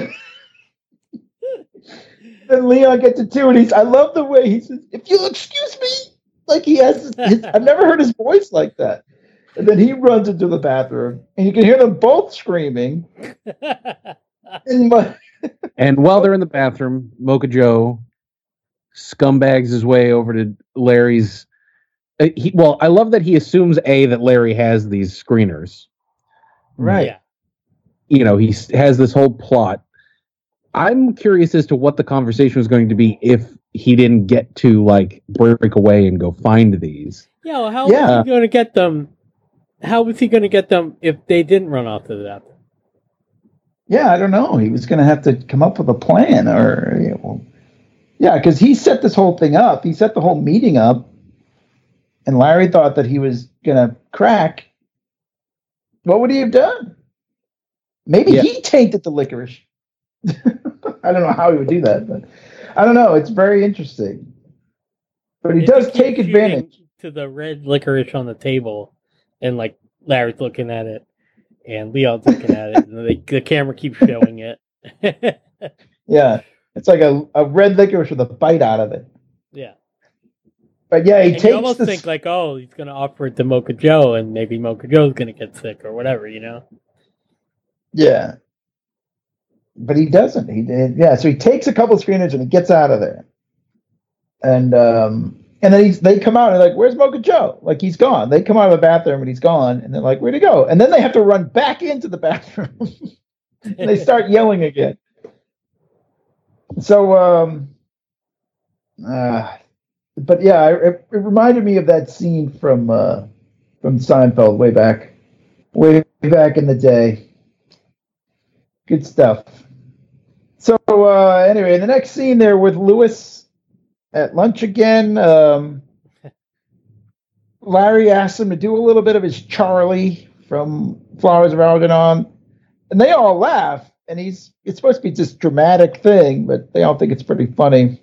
And Leon gets it too, and he's. I love the way he says, "If you'll excuse me," like he has. His, his, I've never heard his voice like that. And then he runs into the bathroom, and you can hear them both screaming. And, my, and while they're in the bathroom, Mocha Joe scumbags his way over to Larry's. Uh, he, well, I love that he assumes a that Larry has these screeners, right? Yeah. You know, he has this whole plot. I'm curious as to what the conversation was going to be if he didn't get to like break away and go find these. Yeah, well, how Yeah. was he going to get them? How was he going to get them if they didn't run off to the bathroom? Yeah, I don't know. He was going to have to come up with a plan, or you know, yeah, because he set this whole thing up. He set the whole meeting up. And Larry thought that he was going to crack. What would he have done? Maybe Yeah. he tainted the licorice. I don't know how he would do that, but I don't know. It's very interesting. But he If does keep take shooting advantage. to the red licorice on the table, and like Larry's looking at it, and Leon's looking at it, and they, the camera keeps showing it. Yeah. It's like a, a red licorice with a bite out of it. Yeah. But yeah, he And takes you almost this, think like, oh, he's going to offer it to Mocha Joe, and maybe Mocha Joe's going to get sick or whatever, you know? yeah. But he doesn't. He did. Yeah. So he takes a couple screeners and he gets out of there. And um, and then he's they come out and they're like, "Where's Mocha Joe?" Like he's gone. They come out of the bathroom and he's gone. And they're like, "Where'd he go?" And then they have to run back into the bathroom. And they start yelling again. So um, uh, but yeah, it, it reminded me of that scene from uh, from Seinfeld way back, way back in the day. Good stuff. So uh, anyway, the next scene there with Lewis at lunch again. Um, Larry asks him to do a little bit of his Charlie from Flowers of Algernon, and they all laugh. And he's it's supposed to be this dramatic thing, but they all think it's pretty funny.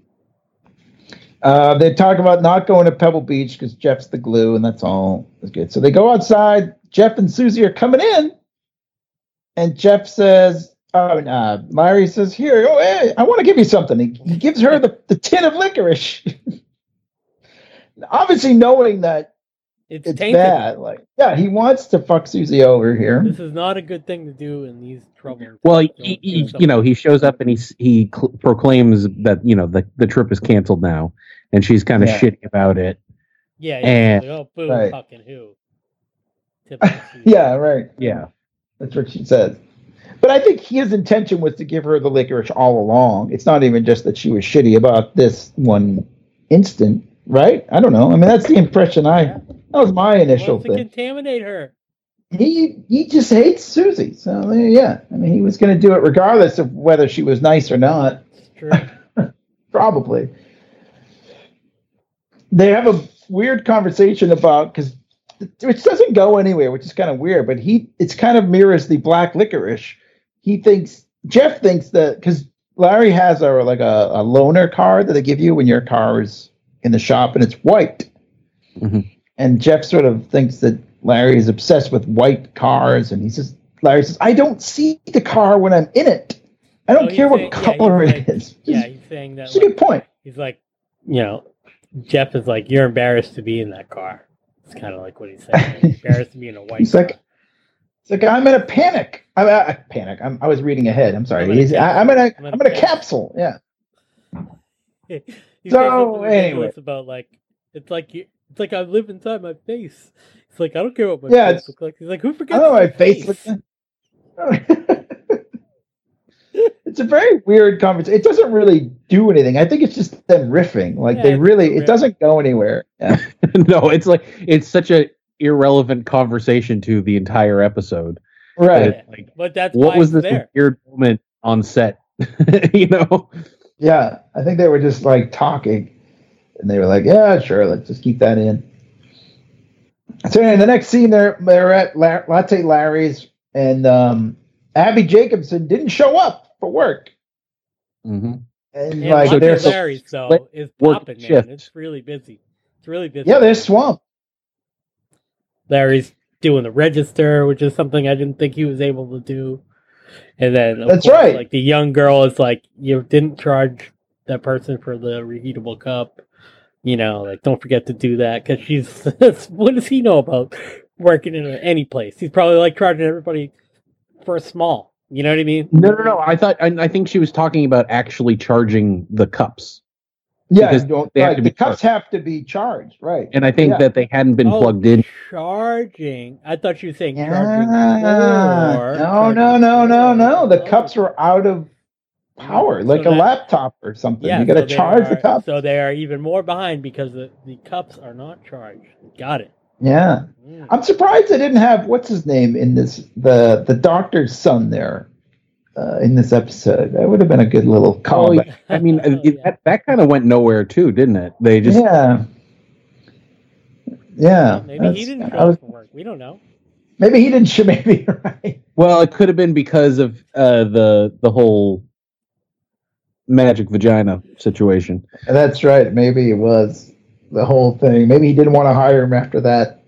Uh, they talk about not going to Pebble Beach because Jeff's the glue, and that's all. That's good. So they go outside. Jeff and Susie are coming in, and Jeff says, "Oh, uh, Larry says, here, oh, hey, I want to give you something." He, he gives her the, the tin of licorice, obviously knowing that It's, it's tainted. bad. Like, yeah, he wants to fuck Susie over here. This is not a good thing to do in these troubles. Well, Don't he, do he, something. you know, he shows up and he he cl- proclaims that you know the, the trip is canceled now, and she's kind of Yeah. shitty about it. Yeah, yeah. and- Like, oh, boo, Right. fucking who? Typical Susan. Yeah, right. Yeah, That's what she says. But I think his intention was to give her the licorice all along. It's not even just that she was shitty about this one instant, right? I don't know. I mean, that's the impression I. Yeah. That was my He initial wants to thing. contaminate her. He he just hates Susie. So yeah, I mean, he was going to do it regardless of whether she was nice or not. It's true. Probably. They have a weird conversation about because which doesn't go anywhere, which is kind of weird. But he it's kind of mirrors the black licorice. He thinks Jeff thinks that because Larry has a like a, a loaner card that they give you when your car is in the shop and it's white. Mhm. And Jeff sort of thinks that Larry is obsessed with white cars, and he says, Larry says, "I don't see the car when I'm in it. I don't Oh, he's care what saying- yeah, color he's it like- is." Yeah, he's saying that. That's a Like, good point. he's like, you know, Jeff is like, you're embarrassed to be in that car. It's kind of like what he's saying. You're embarrassed to be in a white He's car. like, it's like I'm in a panic. I'm a panic. I'm, I was reading ahead. I'm sorry. I'm in a He's, I, I'm in a I'm in a I'm in a capsule. capsule. Yeah. He says So, something ridiculous anyway. about like it's like you, it's like I live inside my face. It's like I don't care what my Yeah, face it's- looks like. He's like, who I forgets don't know. My their face looks. It's a very weird conversation. It doesn't really do anything. I think it's just them riffing. Like Yeah, they it's really. a It riff. doesn't go anywhere. Yeah. no, it's like it's such a irrelevant conversation to the entire episode. Right. Yeah. Like, But that's what why was it's this there. weird moment on set? you know, Yeah. I think they were just like talking, and they were like, "Yeah, sure. Let's just keep that in." So in the next scene, they're they're at La- Latte Larry's, and um, Abby Jacobson didn't show up for work. mm-hmm. And And like Latte they're so, Larry's though split is work popping, man. shift. It's really busy. It's really busy. yeah, they're swamped. Larry's doing the register, which is something I didn't think he was able to do. And then, of That's course, right. like the young girl is like, you didn't charge that person for the reheatable cup. You know, like don't forget to do that because she's. What does he know about working in any place? He's probably like charging everybody for a small. You know what I mean? No, no, no. I thought I, I think she was talking about actually charging the cups, Yeah, Because don't, they have right, to the be cups have to be charged, right? and I think Yeah. that they hadn't been Oh, plugged in. charging. I thought you were saying Yeah. charging. No, for- no, charging no, no, for no. The other cups were out of power, So like a that- laptop or something. Yeah, you got to so they charge the are- cups. So they are even more behind because the, the cups are not charged. Got it. Yeah, Mm. I'm surprised they didn't have what's his name in this the the doctor's son there uh, in this episode. That would have been a good little Oh, callback. I mean, Oh, it, yeah. that, that kind of went nowhere too, didn't it? They just yeah, yeah. Maybe he that's- didn't I show was- up for work. We don't know. maybe he didn't show. Maybe right. well, it could have been because of uh, the the whole magic vagina situation. That's right. Maybe it was the whole thing. Maybe he didn't want to hire him after that.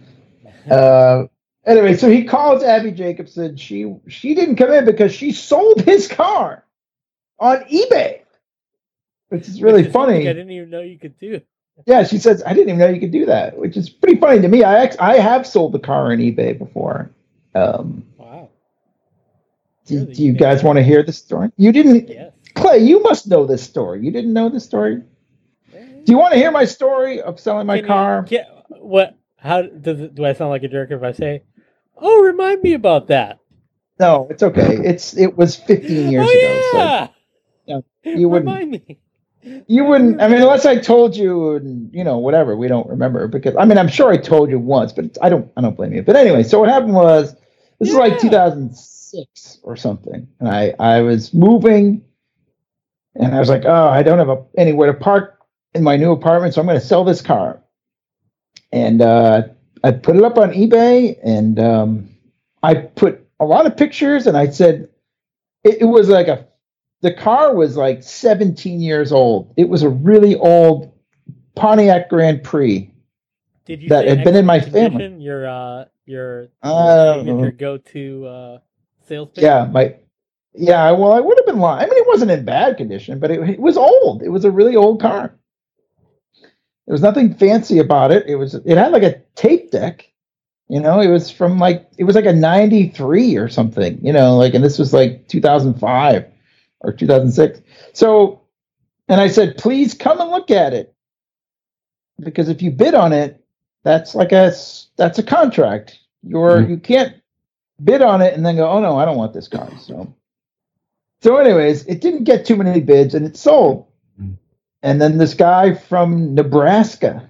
Uh, anyway, so he calls Abby Jacobson. She she didn't come in because she sold his car on eBay, which is really Which is something funny. I didn't even know you could do. Yeah, she says I didn't even know you could do that, which is pretty funny to me. I ex- I have sold the car on eBay before. Um, Wow. do, Really? do you guys want to hear the story? You didn't, Yes. Clay. You must know this story. You didn't know this story. Do you want to hear my story of selling my Can you- car? can- what? How does it? Do I sound like a jerk if I say, "Oh, remind me about that"? No, it's okay. It's it was fifteen years oh ago. yeah. So you wouldn't remind me. you wouldn't. I mean, unless I told you, and you know, whatever. We don't remember because I mean, I'm sure I told you once, but it's, I don't. I don't blame you. But anyway, so what happened was this is like Yeah. two thousand six or something, and I I was moving, and I was like, oh, I don't have a, anywhere to park in my new apartment, so I'm going to sell this car. And uh, I put it up on eBay, and um, I put a lot of pictures, and I said it, it was like a the car was like seventeen years old. It was a really old Pontiac Grand Prix. Did you that say had been in my excellent family. condition? Your uh, your, Uh, your signature go-to uh, sales pitch? Yeah, my yeah. Well, I would have been lying. I mean, it wasn't in bad condition, but it, it was old. It was a really old car. There was nothing fancy about it. It was it had like a tape deck. You know, it was from like it was like a ninety-three or something, you know, like and this was like two thousand five or two thousand six. So and I said, "Please come and look at it." Because if you bid on it, that's like a s- that's a contract. You're Mhm. you can't bid on it and then go, "Oh no, I don't want this car." So So anyways, it didn't get too many bids and it sold. Mhm. And then this guy from Nebraska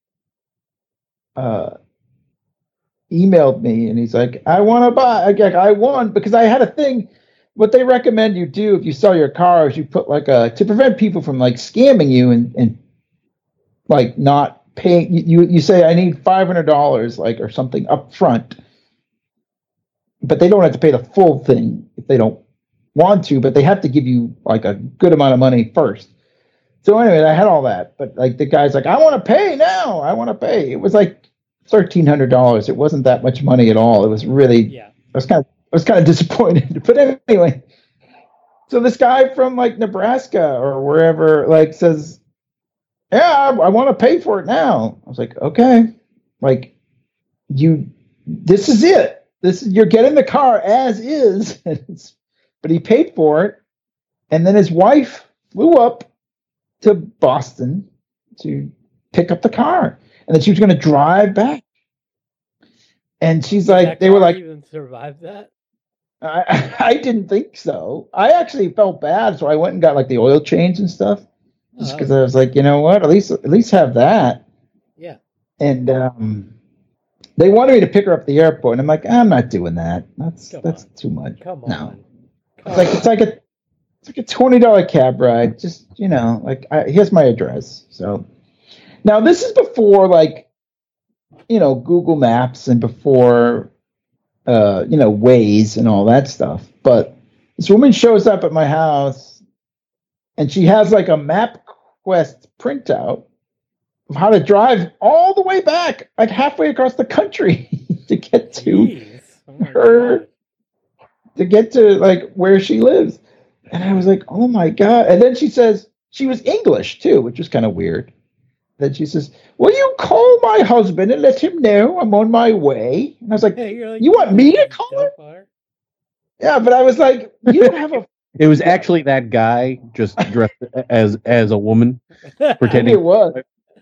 uh emailed me and he's like, I want to buy. I, like, I won because I had a thing. What they recommend you do if you sell your car is you put like a to prevent people from like scamming you and and like not paying. You you say I need five hundred dollars like or something up front, but they don't have to pay the full thing if they don't want to. But they have to give you like a good amount of money first. So anyway, I had all that, but like the guy's like, I want to pay now. I want to pay. It was like thirteen hundred dollars. It wasn't that much money at all. It was really. Yeah. I was kind of I was kind of disappointed. But anyway, so this guy from like Nebraska or wherever like says, "Yeah, I, I want to pay for it now." I was like, "Okay, like you, this is it. This is you're getting the car as is." But he paid for it, and then his wife flew up to Boston to pick up the car, and then she was going to drive back. And she's like, That they were car like, even survive that? I, I didn't think so. I actually felt bad, so I went and got like the oil change and stuff, just because Uh, I was like, you know what, at least at least have that. yeah. And um, they wanted me to pick her up at the airport, and I'm like, I'm not doing that. That's Come that's on. too much. Come No. on. It's like it's like a it's like a twenty dollar cab ride. Just you know, like I, here's my address. So now this is before like you know Google Maps and before uh, you know Waze and all that stuff. But this woman shows up at my house and she has like a MapQuest printout of how to drive all the way back, like halfway across the country to get to Jeez. Oh my her, God. to get to like where she lives. And I was like, oh my God. And then she says, she was English too, which was kind of weird. Then she says, will you call my husband and let him know I'm on my way? And I was like, Hey, you're like, you want me to call so her? far? Yeah, but I was like, you don't have a. It was actually that guy just dressed as as a woman, Maybe pretending. it was.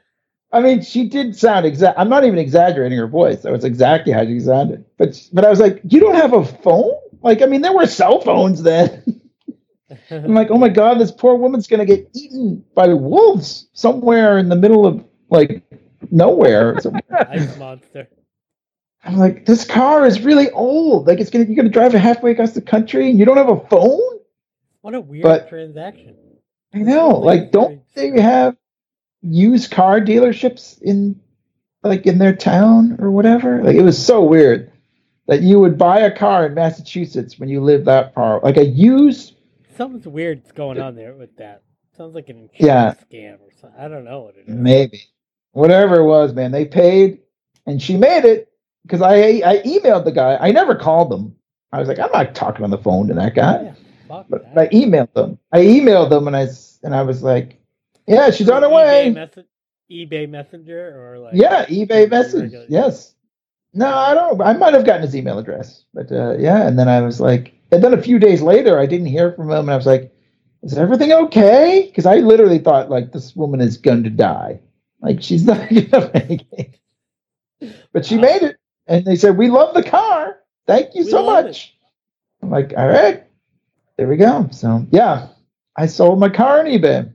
I mean, she did sound exact. I'm not even exaggerating her voice. That was exactly how she sounded. But but I was like, you don't have a phone? Like, I mean, there were cell phones then. I'm like, oh my God, this poor woman's gonna get eaten by wolves somewhere in the middle of like nowhere. So Ice monster. I'm like, this car is really old. Like, it's gonna you're gonna drive it halfway across the country and you don't have a phone? What a weird But- transaction. I know. Like, don't they have used car dealerships in like in their town or whatever? Like, it was so weird that you would buy a car in Massachusetts when you live that far. Like a used. Something's weird's going on there with that. Sounds like an insurance Yeah. scam or something. I don't know what it is. Maybe. Whatever it was, man. They paid and she made it because I I emailed the guy. I never called them. I was like, I'm not talking on the phone to that guy. Yeah, fuck But that. I emailed them. I emailed them and I s- and I was like, yeah, she's on her eBay way. Messen- eBay Messenger or like Yeah, eBay message. regular- Yes. No, I don't. I might have gotten his email address, but uh, yeah. And then I was like, and then a few days later, I didn't hear from him, and I was like, "Is everything okay?" Because I literally thought like this woman is going to die, like she's not going to make it. But she Wow. made it, and they said, "We love the car. Thank you We so love much." I'm like, "All right, there we go." So yeah, I sold my car on eBay.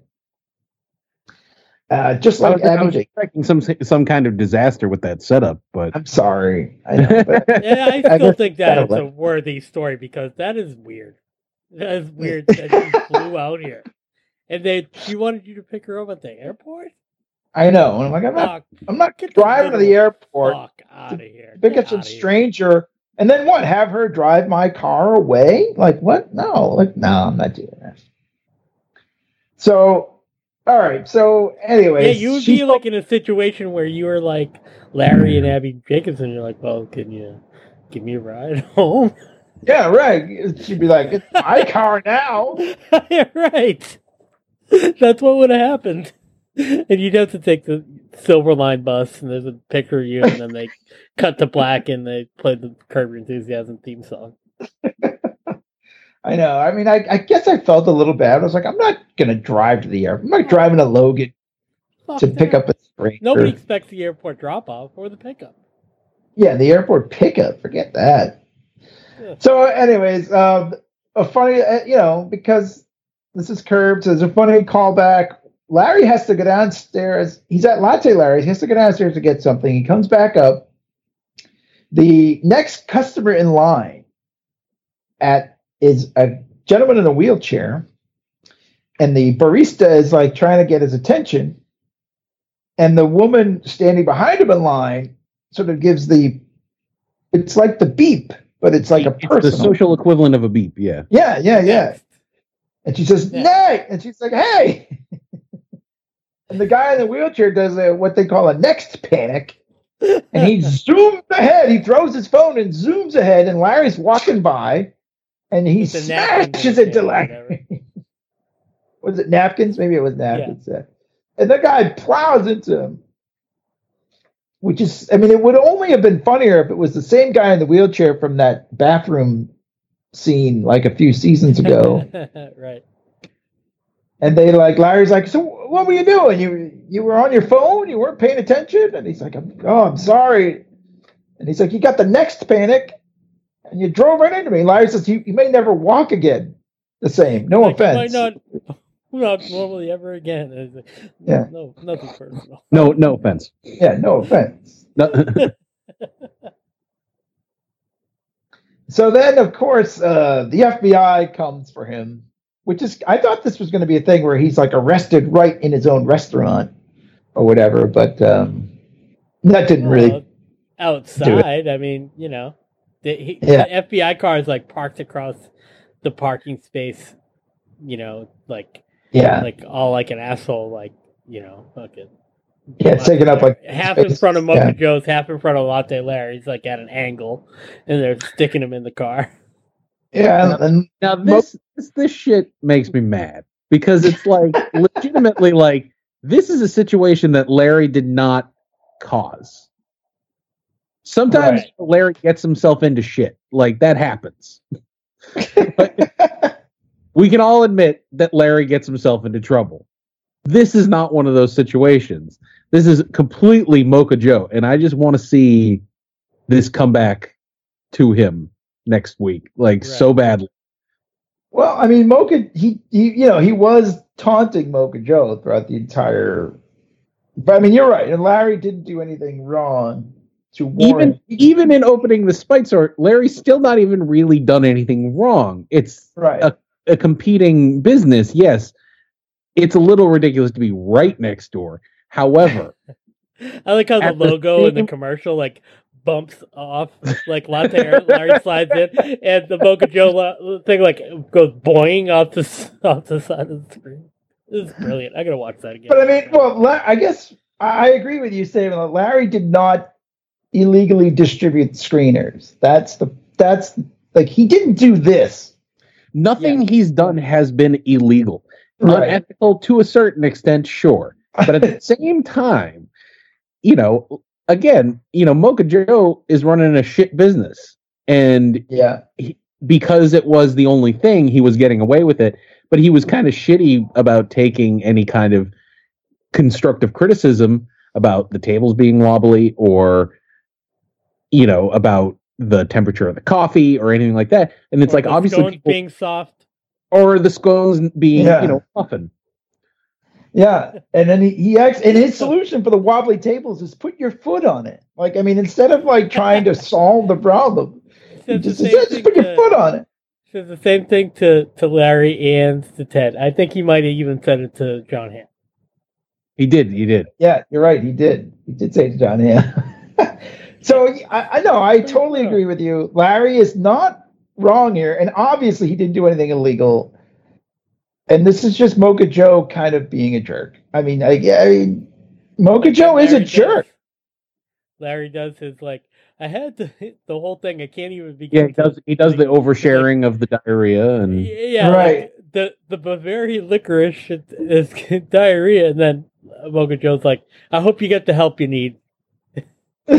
Uh, just I like was, I Abby was Jake. expecting some some kind of disaster with that setup, but I'm sorry. I know, but Yeah, I I still guess think it's that kind of is a like- worthy story because that is weird. That is weird that she flew out here. And they she wanted you to pick her up at the airport? I know. And I'm like, I'm not, Fuck, I'm not Get the driving to the little airport. fuck out of here. Pick Get up some outta here. stranger, and then what? Have her drive my car away? Like what? No, like no, I'm not doing that. So, all right. So, anyways, Yeah, you would she be like in a situation where you were like Larry and Abby Jacobson. You're like, well, can you give me a ride home? yeah, right. She'd be like, it's my car now. Yeah, right. That's what would have happened. And you'd have to take the Silver Line bus, and there's a picture of you, and then they cut to black, and they play the Curb Your Enthusiasm theme song. I know. I mean, I, I guess I felt a little bad. I was like, I'm not gonna drive to the airport. I'm not driving to Logan Fuck to pick that. up a stranger. Nobody expects the airport drop off or the pickup. Yeah, the airport pickup. Forget that. Yeah. So, anyways, um, a funny, uh, you know, because this is Curbs. There's a funny callback. Larry has to go downstairs. He's at Latte Larry's. He has to go downstairs to get something. He comes back up. The next customer in line at is a gentleman in a wheelchair, and the barista is like trying to get his attention. And the woman standing behind him in line sort of gives the, it's like the beep, but it's like a it's person. the social equivalent of a beep. Yeah. Yeah, yeah, yeah. And she says, Yeah. "Nay," and she's like, "Hey." And the guy in the wheelchair does a, what they call a next panic, and he zooms ahead. He throws his phone and zooms ahead, and Larry's walking by, and he With the napkins in smashes his into hand or Larry. Was it napkins? Maybe it was napkins. Yeah. And the guy plows into him, which is, I mean, it would only have been funnier if it was the same guy in the wheelchair from that bathroom scene like a few seasons ago. Right. And they like, Larry's like, "So what were you doing? You you were on your phone? You weren't paying attention?" And he's like, I'm, "Oh, I'm sorry." And he's like, "You got the next panic, and you drove right into me." And Larry says, "You, you may never walk again the same. No Like, you offense." might not, not normally ever again. And it's like, Yeah. No, nothing personal. No, no offense. Yeah, no offense. No, So then, of course, uh, the F B I comes for him, which is, I thought this was going to be a thing where he's like arrested right in his own restaurant or whatever, but um, that didn't really. Well, outside, I mean, you know, the, he, Yeah. the F B I car is like parked across the parking space, you know, like Yeah. like all like an asshole, like you know, fucking. Yeah, taking up like half in front of Mocha yeah. Joe's, half in front of Latte Larry's, like at an angle, and they're sticking him in the car. Yeah, and now this, this this shit makes me mad because it's like legitimately like this is a situation that Larry did not cause. Sometimes right. Larry gets himself into shit. Like that happens. But we can all admit that Larry gets himself into trouble. This is not one of those situations. This is completely Mocha Joe, and I just want to see this come back to him next week, like right. so badly. Well, I mean, Mocha, he, he, you know, he was taunting Mocha Joe throughout the entire. But I mean, you're right, and Larry didn't do anything wrong to warrant. Even even in opening the Spite Store, Larry's still not even really done anything wrong. It's right. a, a competing business, yes. It's a little ridiculous to be right next door. However, I like how the logo the in the commercial like bumps off, like Latte Larry slides in, and the Mocha Joe thing like goes boing off the off the side of the screen. This is brilliant. I gotta watch that again. But I mean, well, I guess I agree with you, Sam. Larry did not illegally distribute screeners. That's the that's like he didn't do this. Nothing yeah. he's done has been illegal. Right. Unethical to a certain extent, sure. But at the same time, you know, again, you know, Mocha Joe is running a shit business. And yeah, he, because it was the only thing, he was getting away with it. But he was kind of shitty about taking any kind of constructive criticism about the tables being wobbly or, you know, about the temperature of the coffee or anything like that. And it's or like, obviously, people, being soft. Or the scones being, yeah. you know, muffin. Yeah, and then he, he acts, and his solution for the wobbly tables is put your foot on it. Like, I mean, instead of like trying to solve the problem, he just says, just put your to, foot on it. Says the same thing to, to Larry and to Ted. I think he might have even said it to John Hamm. He did, he did. Yeah, you're right, he did. He did say to John Hamm. So, I, I know, I totally agree with you. Larry is not wrong here, and obviously he didn't do anything illegal. And this is just Mocha Joe kind of being a jerk. I mean, I, I mean, Mocha like Joe is a jerk. Does, Larry does his like, I had to hit the whole thing. I can't even begin. Yeah, he does. He does the oversharing like, of the diarrhea and yeah, right. Like the the Bavarian licorice is diarrhea, and then Mocha Joe's like, I hope you get the help you need. Well,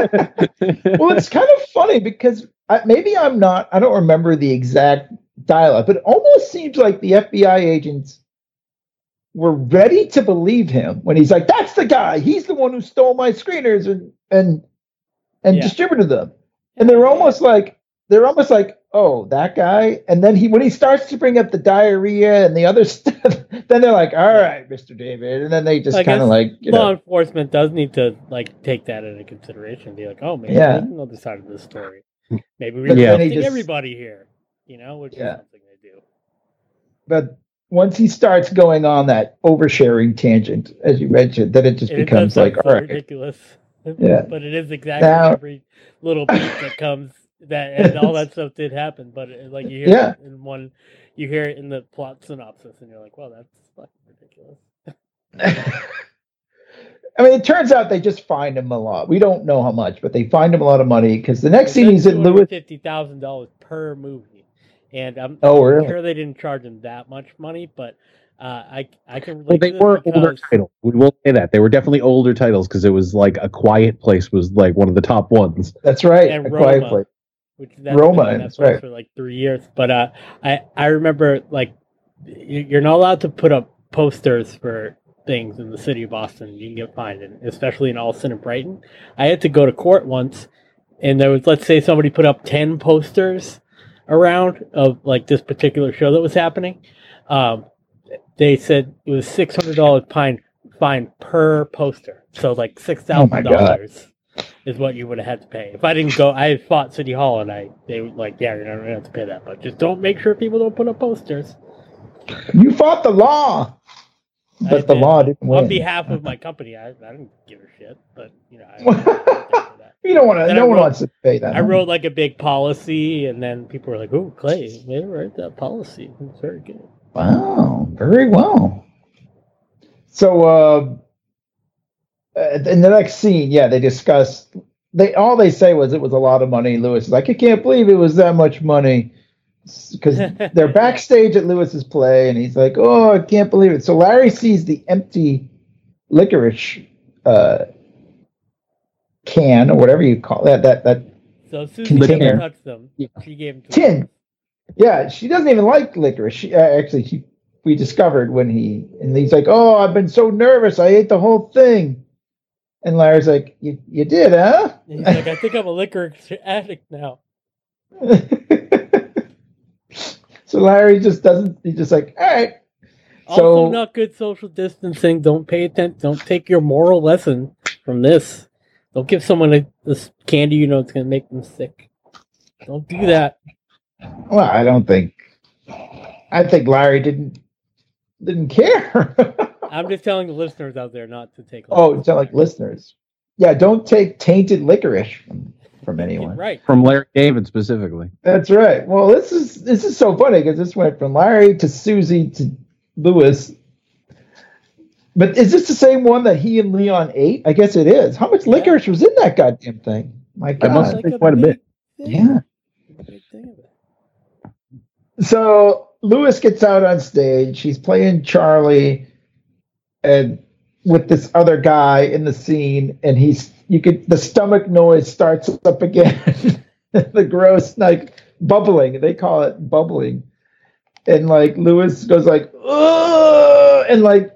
it's kind of funny because I, maybe I'm not. I don't remember the exact dialogue, but it almost seems like the F B I agents were ready to believe him when he's like, "That's the guy. He's the one who stole my screeners and and and yeah. distributed them." And they're almost like they're almost like, "Oh, that guy." And then he when he starts to bring up the diarrhea and the other stuff, then they're like, "All right, Mister David." And then they just kind of like you law know, enforcement does need to like take that into consideration. Be like, "Oh, maybe yeah. there's another side of this story. Maybe we're yeah. testing everybody here." You know, which yeah. is something they do. But once he starts going on that oversharing tangent, as you mentioned, then it just it becomes like, so all right. ridiculous. Yeah. But it is exactly now, every little beat that comes that and all that stuff did happen. But it, like you hear yeah. it in one, you hear it in the plot synopsis, and you're like, well, that's fucking ridiculous. I mean, it turns out they just fined him a lot. We don't know how much, but they fined him a lot of money because the next scene he's in Lewis. fifty thousand dollars per movie. And I'm, oh, really? I'm sure they didn't charge him that much money, but uh, I I can relate well, they to were because... older titles. We will say that they were definitely older titles because it was like A Quiet Place was like one of the top ones. That's right. And A Roma, Quiet Place. Which that's Roma, that's right. For like three years. But uh, I I remember like you're not allowed to put up posters for things in the city of Boston. You can get fined, and especially in Allston and Brighton. I had to go to court once, and there was let's say somebody put up ten posters around of like this particular show that was happening. Um, they said it was six hundred dollars fine fine per poster. So like six thousand dollars is what you would have had to pay. If I didn't go, I fought City Hall and I they were like, yeah, you're not going to have to pay that, but just don't make sure people don't put up posters. You fought the law, but I the did. law didn't win. On behalf of my company, I, I didn't give a shit, but you know. I, You don't want to. No one wants to pay that. I wrote like a big policy, and then people were like, "Oh, Clay, maybe write that policy. It's very good." Wow, very well. So, uh, in the next scene, yeah, they discuss. They all they say was it was a lot of money. Lewis is like, I can't believe it was that much money, because they're backstage at Lewis's play, and he's like, oh, I can't believe it. So Larry sees the empty licorice uh, can or whatever you call that. That that So Susie container. never touched them. She gave him to Tin. him. Yeah, she doesn't even like licorice. She uh, actually she we discovered when he and he's like, oh, I've been so nervous, I ate the whole thing. And Larry's like, you you did, huh? And he's like, I think I'm a liquor addict now. So Larry just doesn't. He's just like, all right. Also, So not good social distancing. Don't pay attention. Don't take your moral lesson from this. Don't give someone a, this candy you know it's going to make them sick. Don't do that. well, I don't think. I think Larry didn't didn't care. I'm just telling the listeners out there not to take. Oh, it's not like listeners. Yeah, don't take tainted licorice from, from anyone. Right. From Larry David specifically. That's right. Well, this is this is so funny because this went from Larry to Susie to Lewis. But is this the same one that he and Leon ate? I guess it is. How much Yeah. licorice was in that goddamn thing? My That must God. have been quite a bit. big thing. Yeah. A big thing of it. So Lewis gets out on stage. He's playing Charlie, and with this other guy in the scene, and he's you could the stomach noise starts up again. The gross like bubbling. They call it bubbling. And like Lewis goes like, ugh, and like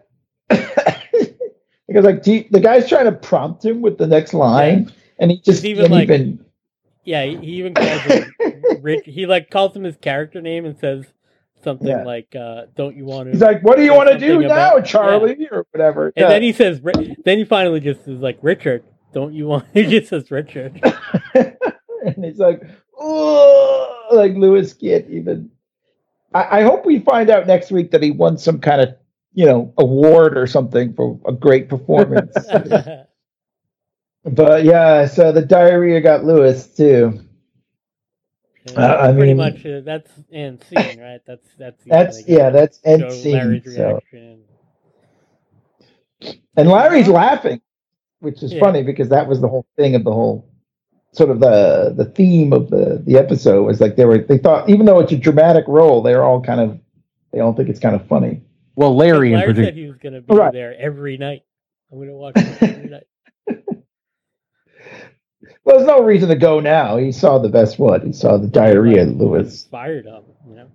he goes like, do you, the guy's trying to prompt him with the next line, Yeah. and he just He's even can't like- even. Yeah, he he even calls him Rich. He like calls him his character name and says something Yeah. like, uh, "Don't you want to?" He's like, what do you say want to do something now, about- Charlie, or whatever? And Yeah. then he says, Ri- then he finally just is like, Richard, don't you want? He just says Richard. And he's like, oh, like Lewis can't even. I, I hope we find out next week that he won some kind of, you know, award or something for a great performance. But yeah, so the diarrhea got Lewis too. And Uh, I pretty mean- much uh, that's end scene, right? That's that's the That's end again. yeah, that's end Show scene. Larry's So. reaction. And Larry's laughing, which is Yeah. funny because that was the whole thing of the whole sort of the the theme of the the episode was like they were they thought even though it's a dramatic role, they're all kind of they all think it's kind of funny. Well, Larry in Larry said particular. he was going to be Right. there every night. I'm going to watch this every night. Well, there's no reason to go now. He saw the best one. He saw the diarrhea, Like, Lewis. Inspired him, you know.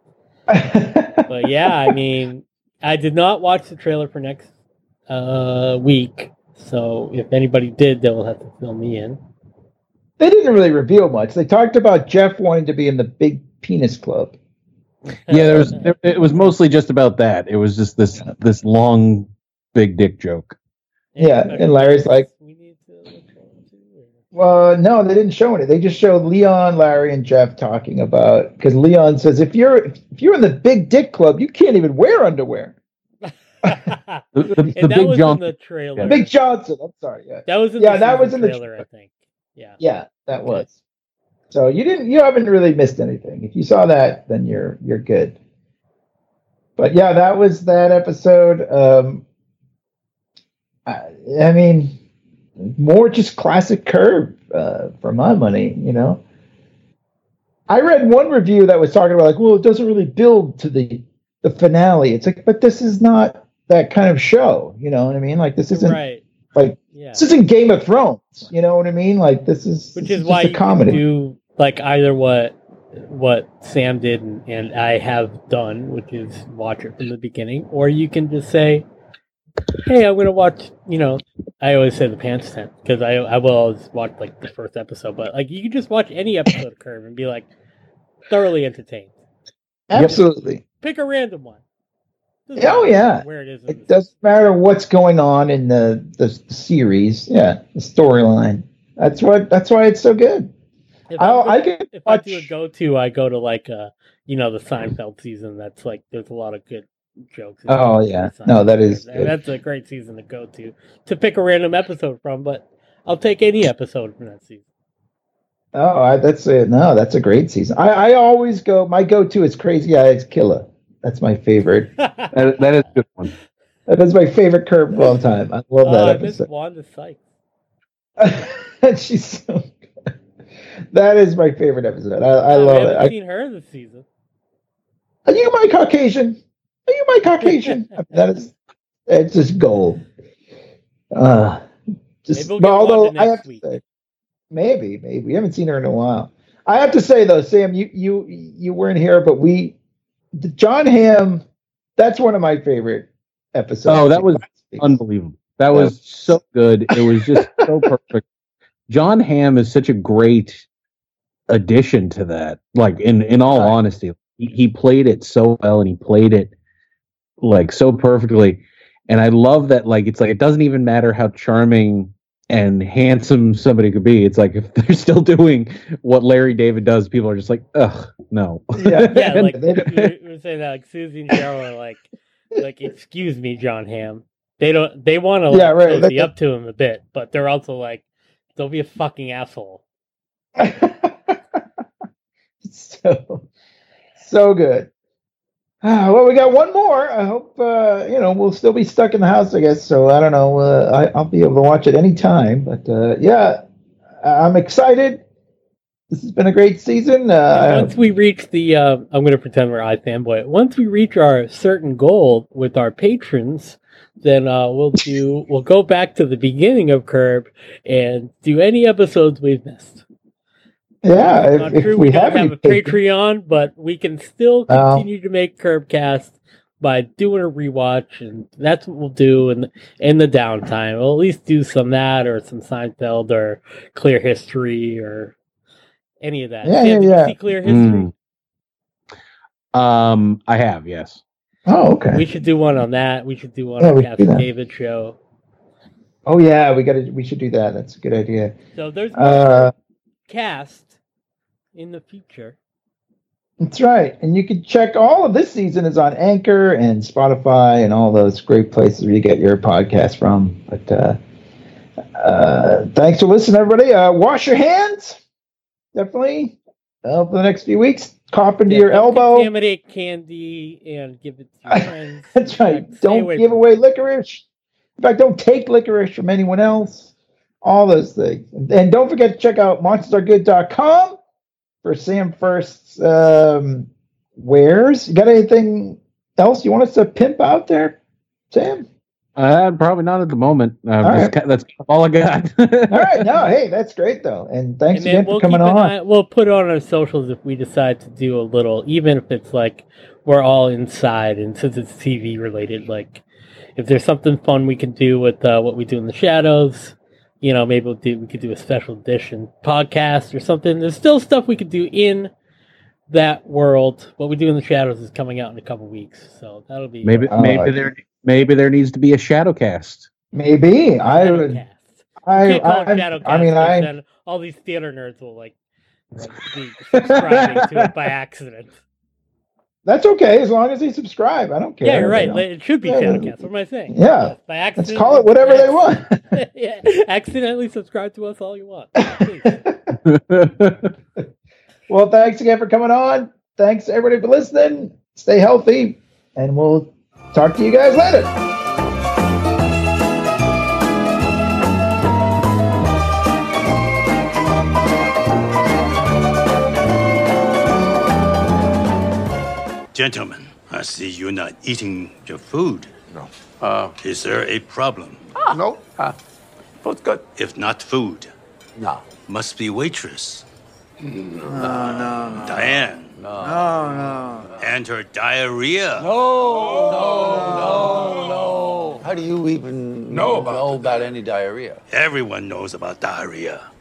But yeah, I mean, I did not watch the trailer for next uh, week, so if anybody did, they will have to fill me in. They didn't really reveal much. They talked about Jeff wanting to be in the Big Penis Club. Yeah, there was. There, it was mostly just about that. It was just this this long, big dick joke. Any Yeah, special and Larry's guests like- we need to look forward to, or- Well, no, they didn't show any. They just showed Leon, Larry, and Jeff talking about because Leon says if you're if you're in the Big Dick Club, you can't even wear underwear. The, the, the and that big was jump. in the trailer. Big Johnson. I'm sorry. Yeah, that was in Yeah, the that was season in the trailer, I think. Yeah. yeah, that was. So you didn't. You haven't really missed anything. If you saw that, then you're you're good. But yeah, that was that episode. Um, I, I mean, more just classic Curb uh, for my money. You know, I read one review that was talking about like, well, it doesn't really build to the the finale. It's like, but this is not that kind of show. You know what I mean? Like this isn't Right. like Yeah. this isn't Game of Thrones. You know what I mean? Like this is Which this is just why a you comedy. can do like either what what Sam did and, and I have done, which is watch it from the beginning, or you can just say, "Hey, I'm gonna watch." You know, I always say the pants tent because I I will always watch like the first episode, but like you can just watch any episode of Curve and be like thoroughly entertained. Absolutely. Pick a random one. Doesn't Oh, matter yeah. where it is. in It the- doesn't matter what's going on in the, the series. Yeah, the storyline. That's what. That's why it's so good. If I, I'm I gonna- can if I watch. do a go-to, I go to like uh you know the Seinfeld season. That's like there's a lot of good jokes. in Oh, the yeah. Seinfeld No, that is season. good. That's a great season to go to to pick a random episode from. But I'll take any episode from that season. Oh, I, that's it. No, that's a great season. I, I always go. My go-to is Crazy Eyes Killer. That's my favorite. That, that is a good one. That is my favorite Curb of all time. I love Oh, that I miss episode. Wanda Sykes. She's so good. That is my favorite episode. I, I Oh, love we it. haven't I, seen her this season. are you my Caucasian? Are you my Caucasian? I mean, that is, it's just gold. Uh, just, Maybe we'll but get although Wanda I next have to week. say, maybe, maybe we haven't seen her in a while. I have to say though, Sam, you you you weren't here, but we, the John Hamm, that's one of my favorite episodes. Oh, that was unbelievable. That was so good. It was just so perfect. John Hamm is such a great addition to that. Like in in all Right. honesty, he, he played it so well, and he played it like so perfectly. And I love that. Like it's like it doesn't even matter how charming and handsome somebody could be. It's like if they're still doing what Larry David does, people are just like, ugh, no. Yeah. Yeah, like They- we were, we were saying that, like Susie and Cheryl are like, like, excuse me, John Hamm. They don't. They want to like, Yeah, right. cozy They- up to him a bit, but they're also like, don't be a fucking asshole. so so good. Ah, well, we got one more. I hope uh, you know we'll still be stuck in the house, I guess. So I don't know. Uh, I, I'll be able to watch it anytime. But uh, yeah, I'm excited. This has been a great season. And Uh, once we reach the, uh, I'm going to pretend we're iFanboy. Once we reach our certain goal with our patrons, then uh, we'll do. We'll go back to the beginning of Curb and do any episodes we've missed. yeah, if, Not if true. we We don't have have any a Patreon, but we can still Oh. continue to make Curbcast by doing a rewatch, and that's what we'll do in in the downtime. We'll at least do some that, or some Seinfeld, or Clear History, or any of that. Yeah, Sam, yeah, did yeah. you see Clear History? Mm. Um, I have, yes. Oh, okay. We should do one on that. We should do one Yeah, on we the should do Cass that. David show. Oh yeah, we got to. We should do that. That's a good idea. So there's Uh, cast in the future. That's right. And you can check all of this season is on Anchor and Spotify and all those great places where you get your podcast from. But uh, uh, thanks for listening, everybody. Uh, wash your hands. Definitely. Uh, for the next few weeks. Cough into Yeah, your don't elbow. Contaminate candy and give it to your friends. That's In right. fact, stay Don't away give from away licorice. In fact, don't take licorice from anyone else. All those things. And don't forget to check out monsters are good dot com for Sam First's um, wares. You got anything else you want us to pimp out there, Sam? Uh, probably not at the moment. Uh, All just right. ca- that's all I got. All right. No, hey, that's great, though. And thanks And then again we'll for coming keep an on. eye, we'll put it on our socials if we decide to do a little, even if it's like we're all inside, and since it's T V related, like if there's something fun we can do with uh, what we do in the shadows, you know, maybe we'll do we could do a special edition podcast or something. There's still stuff we could do in that world. What we do in the shadows is coming out in a couple weeks, so that'll be maybe Oh, maybe I- there maybe there needs to be a shadowcast. Maybe. I would. Shadowcast. I, Can't call it I, Shadowcast, I mean, because I. then all these theater nerds will like, like be subscribing to it by accident. That's okay as long as they subscribe. I don't care. Yeah, you're right. you know. It should be Yeah. Shadowcast. What am I saying? Yeah. Yes, by accident. Let's call it whatever they want. yeah, accidentally subscribe to us all you want. Please. Well, thanks again for coming on. Thanks everybody for listening. Stay healthy, and we'll talk to you guys later. Gentlemen, I see you're not eating your food. No. Uh, Is there a problem? No. Food's good. If not food, No. must be waitress. No, no, Diane. no, no. And her diarrhea. No, no, no. How do you even Know about know about any diarrhea? Everyone knows about diarrhea.